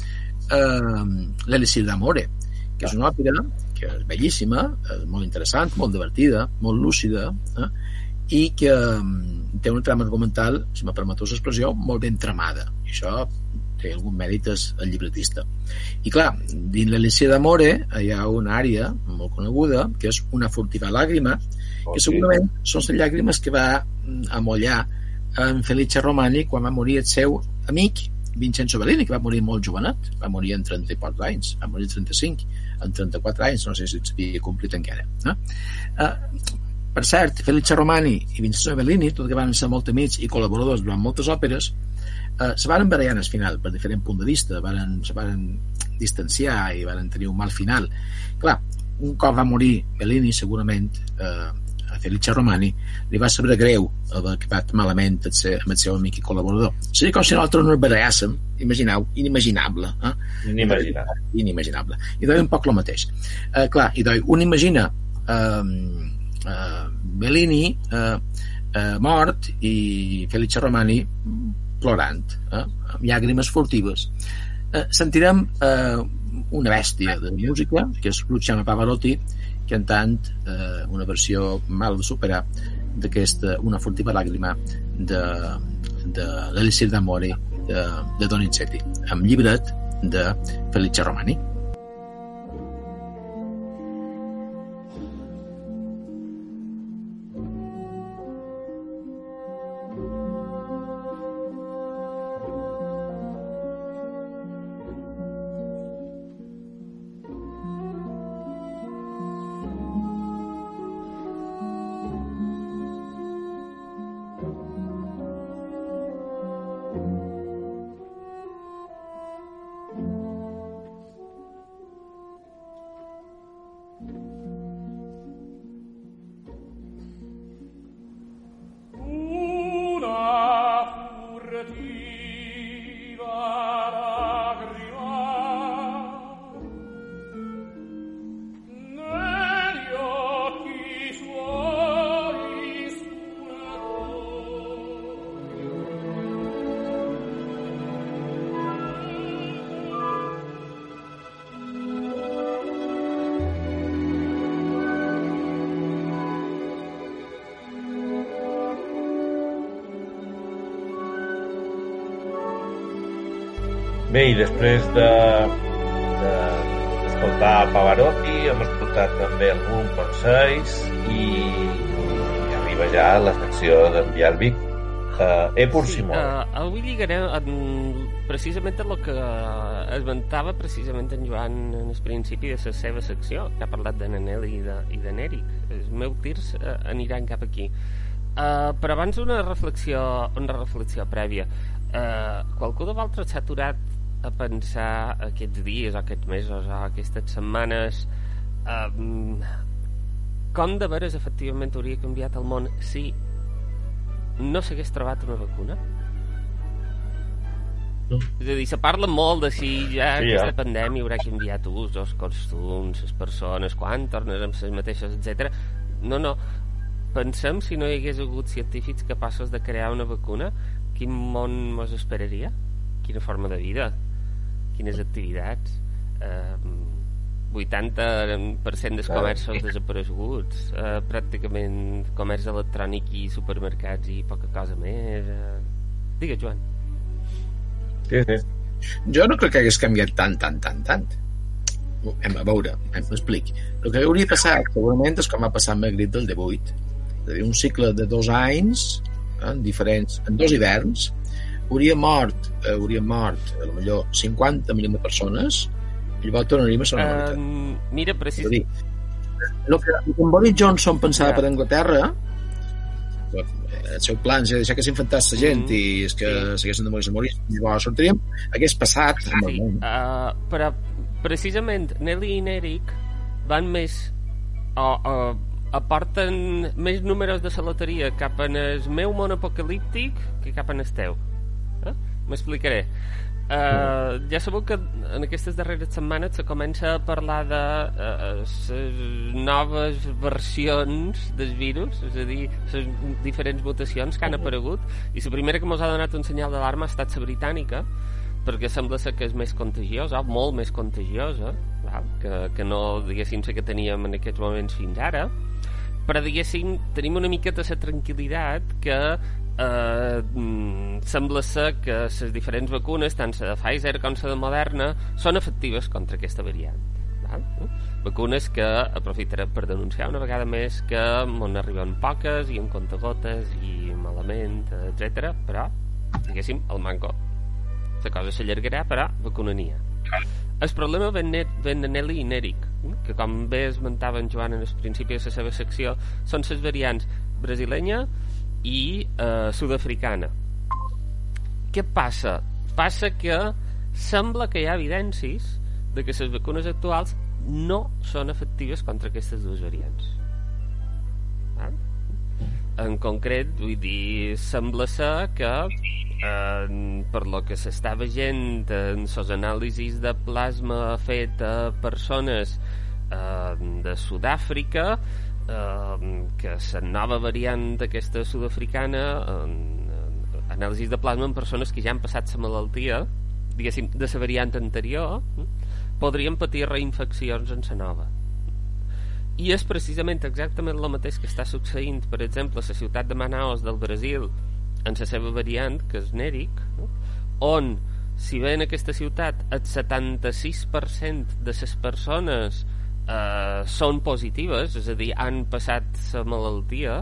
eh, l'Elixir d'Amore, que és una òpera que és bellíssima, és molt interessant, molt divertida, molt lúcida, eh? I que um, té una trama argumental, si me permeteu l'expressió, molt ben tramada. I això té algun mèrit al llibretista. I clar, dins l'Elixir d'Amore hi ha una àrea molt coneguda que és Una furtiva làgrima, que segurament són les llàgrimes que va amollar en Felice Romani quan va morir el seu amic Vincenzo Bellini, que va morir molt jovenet, va morir en trenta i pocs anys, va morir en trenta-cinc, en trenta-quatre anys, no sé si s'havia complit encara. Eh? Uh, per cert, Felice Romani i Vincenzo Bellini, tot que van ser molt amics i col·laboradors durant moltes òperes, uh, se van barallar al final per diferent punt de vista, varen, se van distanciar i van tenir un mal final. Clar, un cop va morir Bellini, segurament uh, a Felice Romani li va saber greu haver acabat malament el seu, amb el seu amic i col·laborador. Seria com si nosaltres no ens barallàssim, imagineu, inimaginable. Eh? Inimaginable. Inimaginable. I doi un poc el mateix. Eh, clar, i doi, un imagina eh, eh, Bellini eh, eh, mort i Felice Romani plorant, eh, amb llàgrimes furtives. Eh, sentirem eh, una bèstia de música, que és Luciano Pavarotti, cantant eh, una versió mal de superar d'aquesta Una furtiva làgrima de, de l'Elixir d'Amore de, de Donizetti, amb llibret de Felice Romani. Bé, i després de, de d'escoltar Pavarotti hem escoltat també algun consells i, i arriba ja la secció d'en Bialbic. Uh, Epur sí, Simó. Uh, avui lligarem en, precisament el que esmentava precisament en Joan en el principi de la seva secció, que ha parlat de Nanel i de, i de Nèric. Els meus tirs uh, aniran cap aquí. Uh, però abans una reflexió, una reflexió prèvia. Uh, qualcú de vosaltres s'ha aturat a pensar aquests dies, o aquests mesos, o aquestes setmanes uh, com de veres efectivament hauria canviat el món si no s'hagués trobat una vacuna? No. És a dir, se parla molt de si ja sí, aquesta ja. pandèmia haurà canviat ús, els costums, les persones, quan tornarem les mateixes, etcètera. No, no. Pensem si no hi hagués hagut científics capaços de crear una vacuna, quin món ens esperaria? Quina forma de vida? Quines activitats? Eh, vuitanta per cent dels comerços desapareguts, eh, pràcticament comerç electrònic i supermercats i poca cosa més. Eh. Digues, Joan. Sí, sí. Jo no crec que hagués canviat tant, tant, tant, tant. Hem a veure, m'explic. El que hauria passat, segurament, és com va passar amb el grip del divuit. És a dir, un cicle de dos anys, eh, diferents, en dos hiverns, hauria mort, eh, hauria mort, a lo millor cinquanta milions de persones, i llavors tornaríem a ser una uh, mira, precisament el que en Boris Johnson pensava yeah. per Anglaterra, el seu plan és deixar que s'infectés la gent mm, i és que sí. s'haguessin de morir, morir i llavors sortiríem, hagués passat sí, uh, però precisament Nelly i Nèric van més o, o aporten més números de la loteria cap en el meu món apocalíptic que cap en el teu. Eh? M'explicaré. Uh, ja sabeu que en aquestes darreres setmanes se comença a parlar de uh, les noves versions del virus, és a dir, les diferents mutacions que han aparegut, i la primera que ens ha donat un senyal d'alarma ha estat la britànica, perquè sembla ser que és més contagiosa, molt més contagiosa, val? Que, que no, diguéssim, que teníem en aquests moments fins ara, però, diguéssim, tenim una miqueta la tranquil·litat que eh, sembla ser que les diferents vacunes, tant la de Pfizer com la de Moderna, són efectives contra aquesta variant. Val? Vacunes que aprofitarem per denunciar una vegada més que m'on arriben poques i en comptagotes i malament, etcètera. Però, diguéssim, el manco la cosa s'allargarà, però vacuna n'hi ha. El problema ven, ven de Nelly i Nèric, que com bé esmentava en Joan en el principi de la seva secció, són les variants brasilenya i eh, sud-africana. Què passa? Passa que sembla que hi ha evidències de que les vacunes actuals no són efectives contra aquestes dues variants. Ah? En concret, vull dir, sembla ser que eh, per lo que s'està veient en les anàlisis de plasma fet a persones eh, de Sud-àfrica, eh, que la nova variant d'aquesta sud-africana, eh, anàlisis de plasma en persones que ja han passat la malaltia, diguéssim, de la variant anterior, podrien patir reinfeccions en la nova. I és precisament exactament el mateix que està succeint, per exemple, a la ciutat de Manaus del Brasil, en la seva variant, que és Nèric, no? On, si bé en aquesta ciutat el setanta-sis per cent de les persones eh, són positives, és a dir, han passat la malaltia,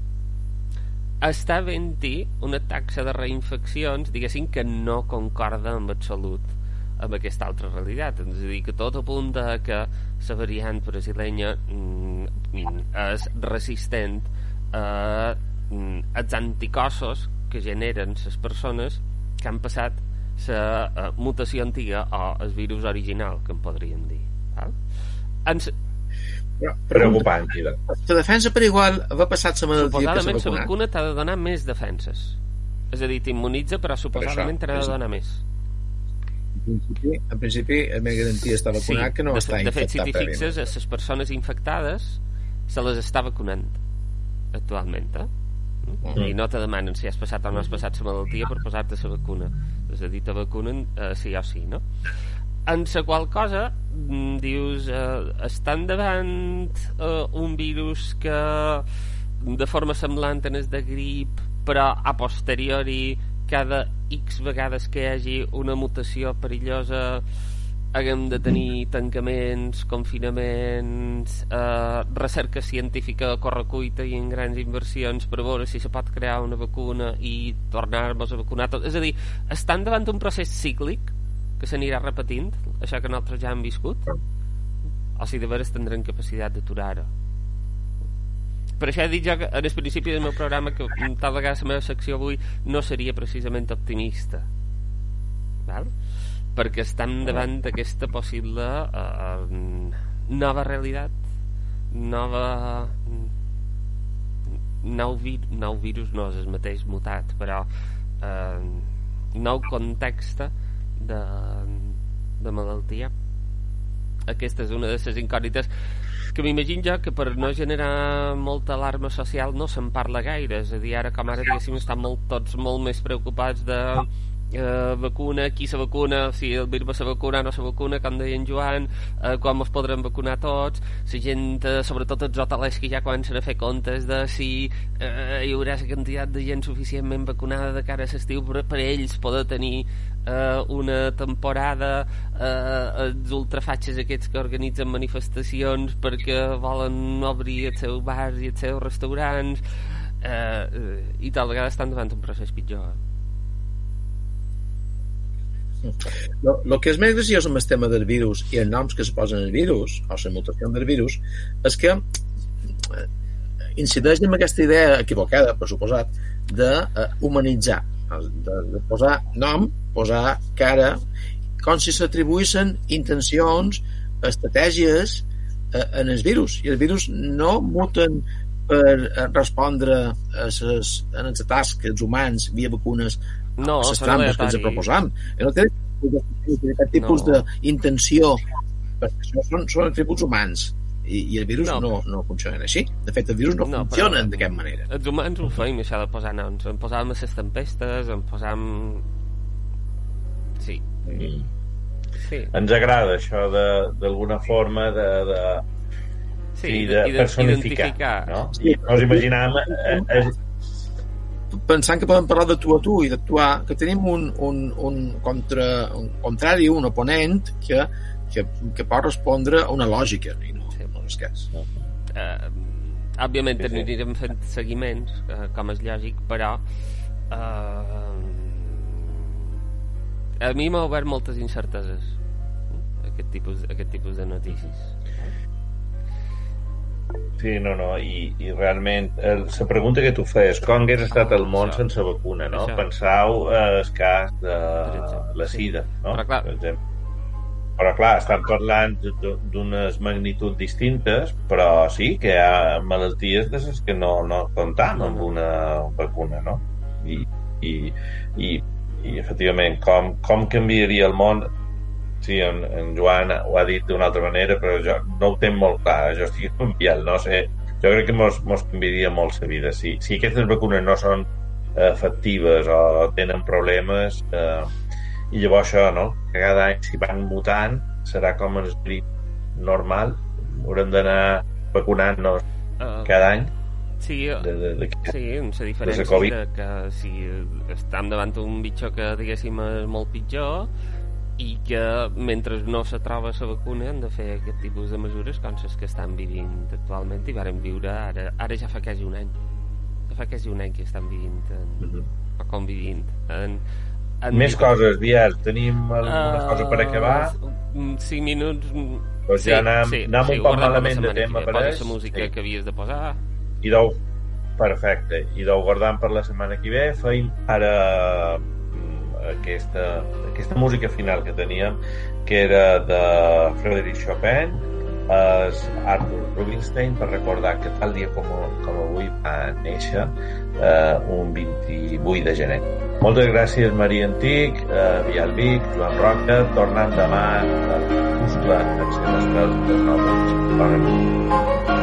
està havent-hi una taxa de reinfeccions, diguéssim, que no concorda en absolut amb aquesta altra realitat. És a dir, que tot apunta a que la variant brasilenya mm, és resistent a mm, als anticossos que generen les persones que han passat la uh, mutació antiga o el virus original, que en podríem dir. Val? Ens... Però, preocupant, Ida. La defensa per igual va passar la malaltia que s'ha vacunat. La vacuna t'ha de donar més defenses. És a dir, t'immunitza, però suposadament t'ha de donar més. En principi, en principi la meva garantia està vacunat, sí, que no de, està de fet, si t'hi fixes, prèviament. les persones infectades se les està vacunant actualment, eh? Mm. I no te demanen si has passat o no has passat la malaltia per posar-te la vacuna. És a dir, te vacunen eh, sí o sí, no? En la qual cosa dius, eh, estan davant eh, un virus que de forma semblant en és de grip, però a posteriori cada X vegades que hi hagi una mutació perillosa haguem de tenir tancaments, confinaments, eh, recerca científica a correcuita i en grans inversions per veure si se pot crear una vacuna i tornar-nos a vacunar tot. És a dir, estan davant un procés cíclic que s'anirà repetint, això que nosaltres ja hem viscut, o si de veres tindrem capacitat d'aturar-ho. Per això he dit jo que en el principi del meu programa que tal vegada la meva secció avui no seria precisament optimista, val? Perquè estem davant d'aquesta possible uh, nova realitat, nova nou, vir, nou virus, no és el mateix mutat, però uh, nou context de, de malaltia. Aquesta és una de les incògnites que m'imagino jo que per no generar molta alarma social no se'n parla gaire. És a dir, ara com ara diguéssim estan molt, tots molt més preocupats de eh, vacuna, qui se vacuna, si el virus se vacuna o no se vacuna, com deia en Joan, eh, quan es podran vacunar tots, la gent, eh, sobretot els hotelers que ja comencen a fer comptes de si eh, hi haurà la quantitat de gent suficientment vacunada de cara a l'estiu per, per ells poder tenir eh, una temporada, eh, els ultrafatxes aquests que organitzen manifestacions perquè volen obrir els seus bars i els seus restaurants, eh, i tal vegada estan davant un procés pitjor. El que és més graciós amb el tema del virus i els noms que es posen al virus o la mutació del virus és que incideix en aquesta idea equivocada, per suposat, d'humanitzar, de, de posar nom, posar cara, com si s'atribuïssin intencions, estratègies en els virus, i els virus no muten per respondre a les, a les atacs que els humans via vacunes no, les trampes que ens proposam. No té aquest tipus no. d'intenció, perquè això són, són atributs humans i, i el virus no. No, no funcionen així. De fet, els virus no, no funcionen d'aquesta manera. Els humans ho feim, això de posar noms. En posàvem a les tempestes, en posàvem Sí. Mm. Sí. Ens agrada això de, d'alguna forma de, de, sí, sí, de personificar, no? I nos imaginàvem eh, eh, pensant que podem parlar de tu a tu i d'actuar, que tenim un, un, un, contra, un contrari, un oponent que, que, que pot respondre a una lògica i no, sí. no és cas. No. Uh, òbviament sí, sí. anirem fent seguiments, uh, com és lògic, però uh, a mi m'ha obert moltes incerteses aquest tipus, aquest tipus de notícies. Sí, no, no, i, i realment la pregunta que tu feies, com hagués estat el món això, sense vacuna, no? Això. Pensau eh, el cas de la sida, no? Però clar, per exemple. Però clar, estan parlant d'unes magnituds distintes, però sí que hi ha malalties de les que no, no comptam amb una vacuna, no? I, i, i, i efectivament, com, com canviaria el món? Sí, en, en Joan ho ha dit d'una altra manera, però jo no ho tenc molt clar, jo estic confiant, no sé, jo crec que mos, mos canviaria molt la vida. Si, si aquestes vacunes no són eh, efectives o tenen problemes, eh, i llavors això, no? Que cada any si van mutant serà com el grip normal, haurem d'anar vacunant-nos uh, cada any. Sí, de, de, de, sí, amb la diferència de, de que si estem davant un bitxo que diguéssim és molt pitjor i que mentre no se troba la vacuna han de fer aquest tipus de mesures com les que estan vivint actualment i varen viure ara, ara ja fa quasi un any ja fa quasi un any que estan vivint en, uh-huh. o convivint en, en més mi... coses, Biar, tenim alguna uh, cosa per acabar? cinc minuts doncs sí, ja anem, sí, anem sí, un poc malament de tema per posa la música sí. que havies de posar i deu, perfecte i deu guardant per la setmana que ve feim ara aquesta, aquesta música final que teníem que era de Frédéric Chopin, és Arthur Rubinstein, per recordar que tal dia com, com avui va néixer eh, un vint-i-vuit de gener. Moltes gràcies Maria Antic, eh, Bial Vic, Joan Roca, tornant demà al Crepuscle en Cent Estels, les noves. Bona nit.